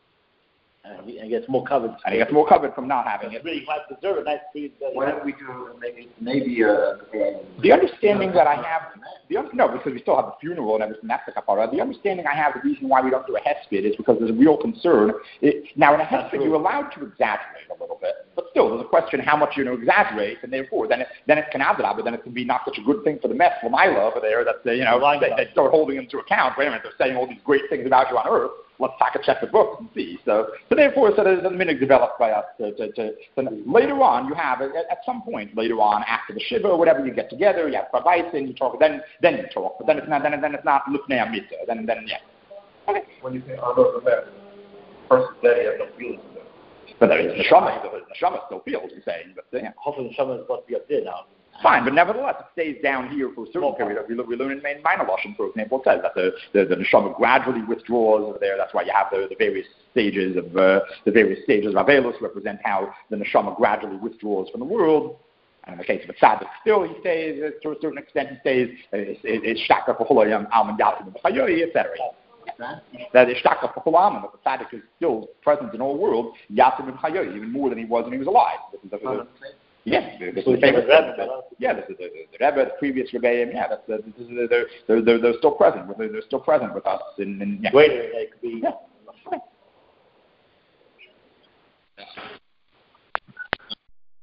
C: And he gets more covered.
A: And he gets more covered from not having it.
C: It's really quite deserved. Nice to see.
D: Why don't we do maybe, maybe uh,
A: the understanding that I have, the, no, because we still have the funeral and everything, that's the kapara. The understanding I have, the reason why we don't do a hesped is because there's a real concern. It, now, in a hesped, you're allowed to exaggerate a little bit, but still, there's a question how much you're going to exaggerate, and therefore, then it, then it can adra, but then it can be not such a good thing for the mess, for my love, over there, that, you know, they, they start holding them to account. Wait a minute, they're saying all these great things about you on earth. Let's take a check the books and see. So, so therefore, so the, the minhag developed by us. To, to, to, to, later on, you have at, at some point later on after the shiva or whatever, you get together, you have pravaisin, you talk. Then, then you talk. But then it's not. Then, then it's not lufnei amita. Then, then yeah. Okay.
B: When you say honor of the mess, person dead, he has no feelings for them.
A: But there is neshama. The neshama still feels. You're saying, but yeah.
C: Hopefully, the neshama is supposed to be up there now.
A: Fine, but nevertheless, it stays down here for a certain well, period. We, we learn in main minor lashon, for example, it says that the, the, the neshama gradually withdraws over there. That's why you have the, the various stages of uh, the various stages of avelus represent how the neshama gradually withdraws from the world. And in the case of a tzaddik, still he stays, uh, to a certain extent, he stays, it's shtaka for hulayam, alman yatim, et cetera. That is shtaka for hulayam, that the tzaddik is still present in all world, yatim and chayoy, even more than he was when he was alive. This is the, the, yeah, this is the famous Rebbe. Yeah, this is the, the, the Rebbe, the previous Rebbeim. Yeah, that's the, this is the, they're, they're, they're, they're still present. They're, they're still present with us. In, in, yeah.
C: Greater, they could be.
A: Yeah.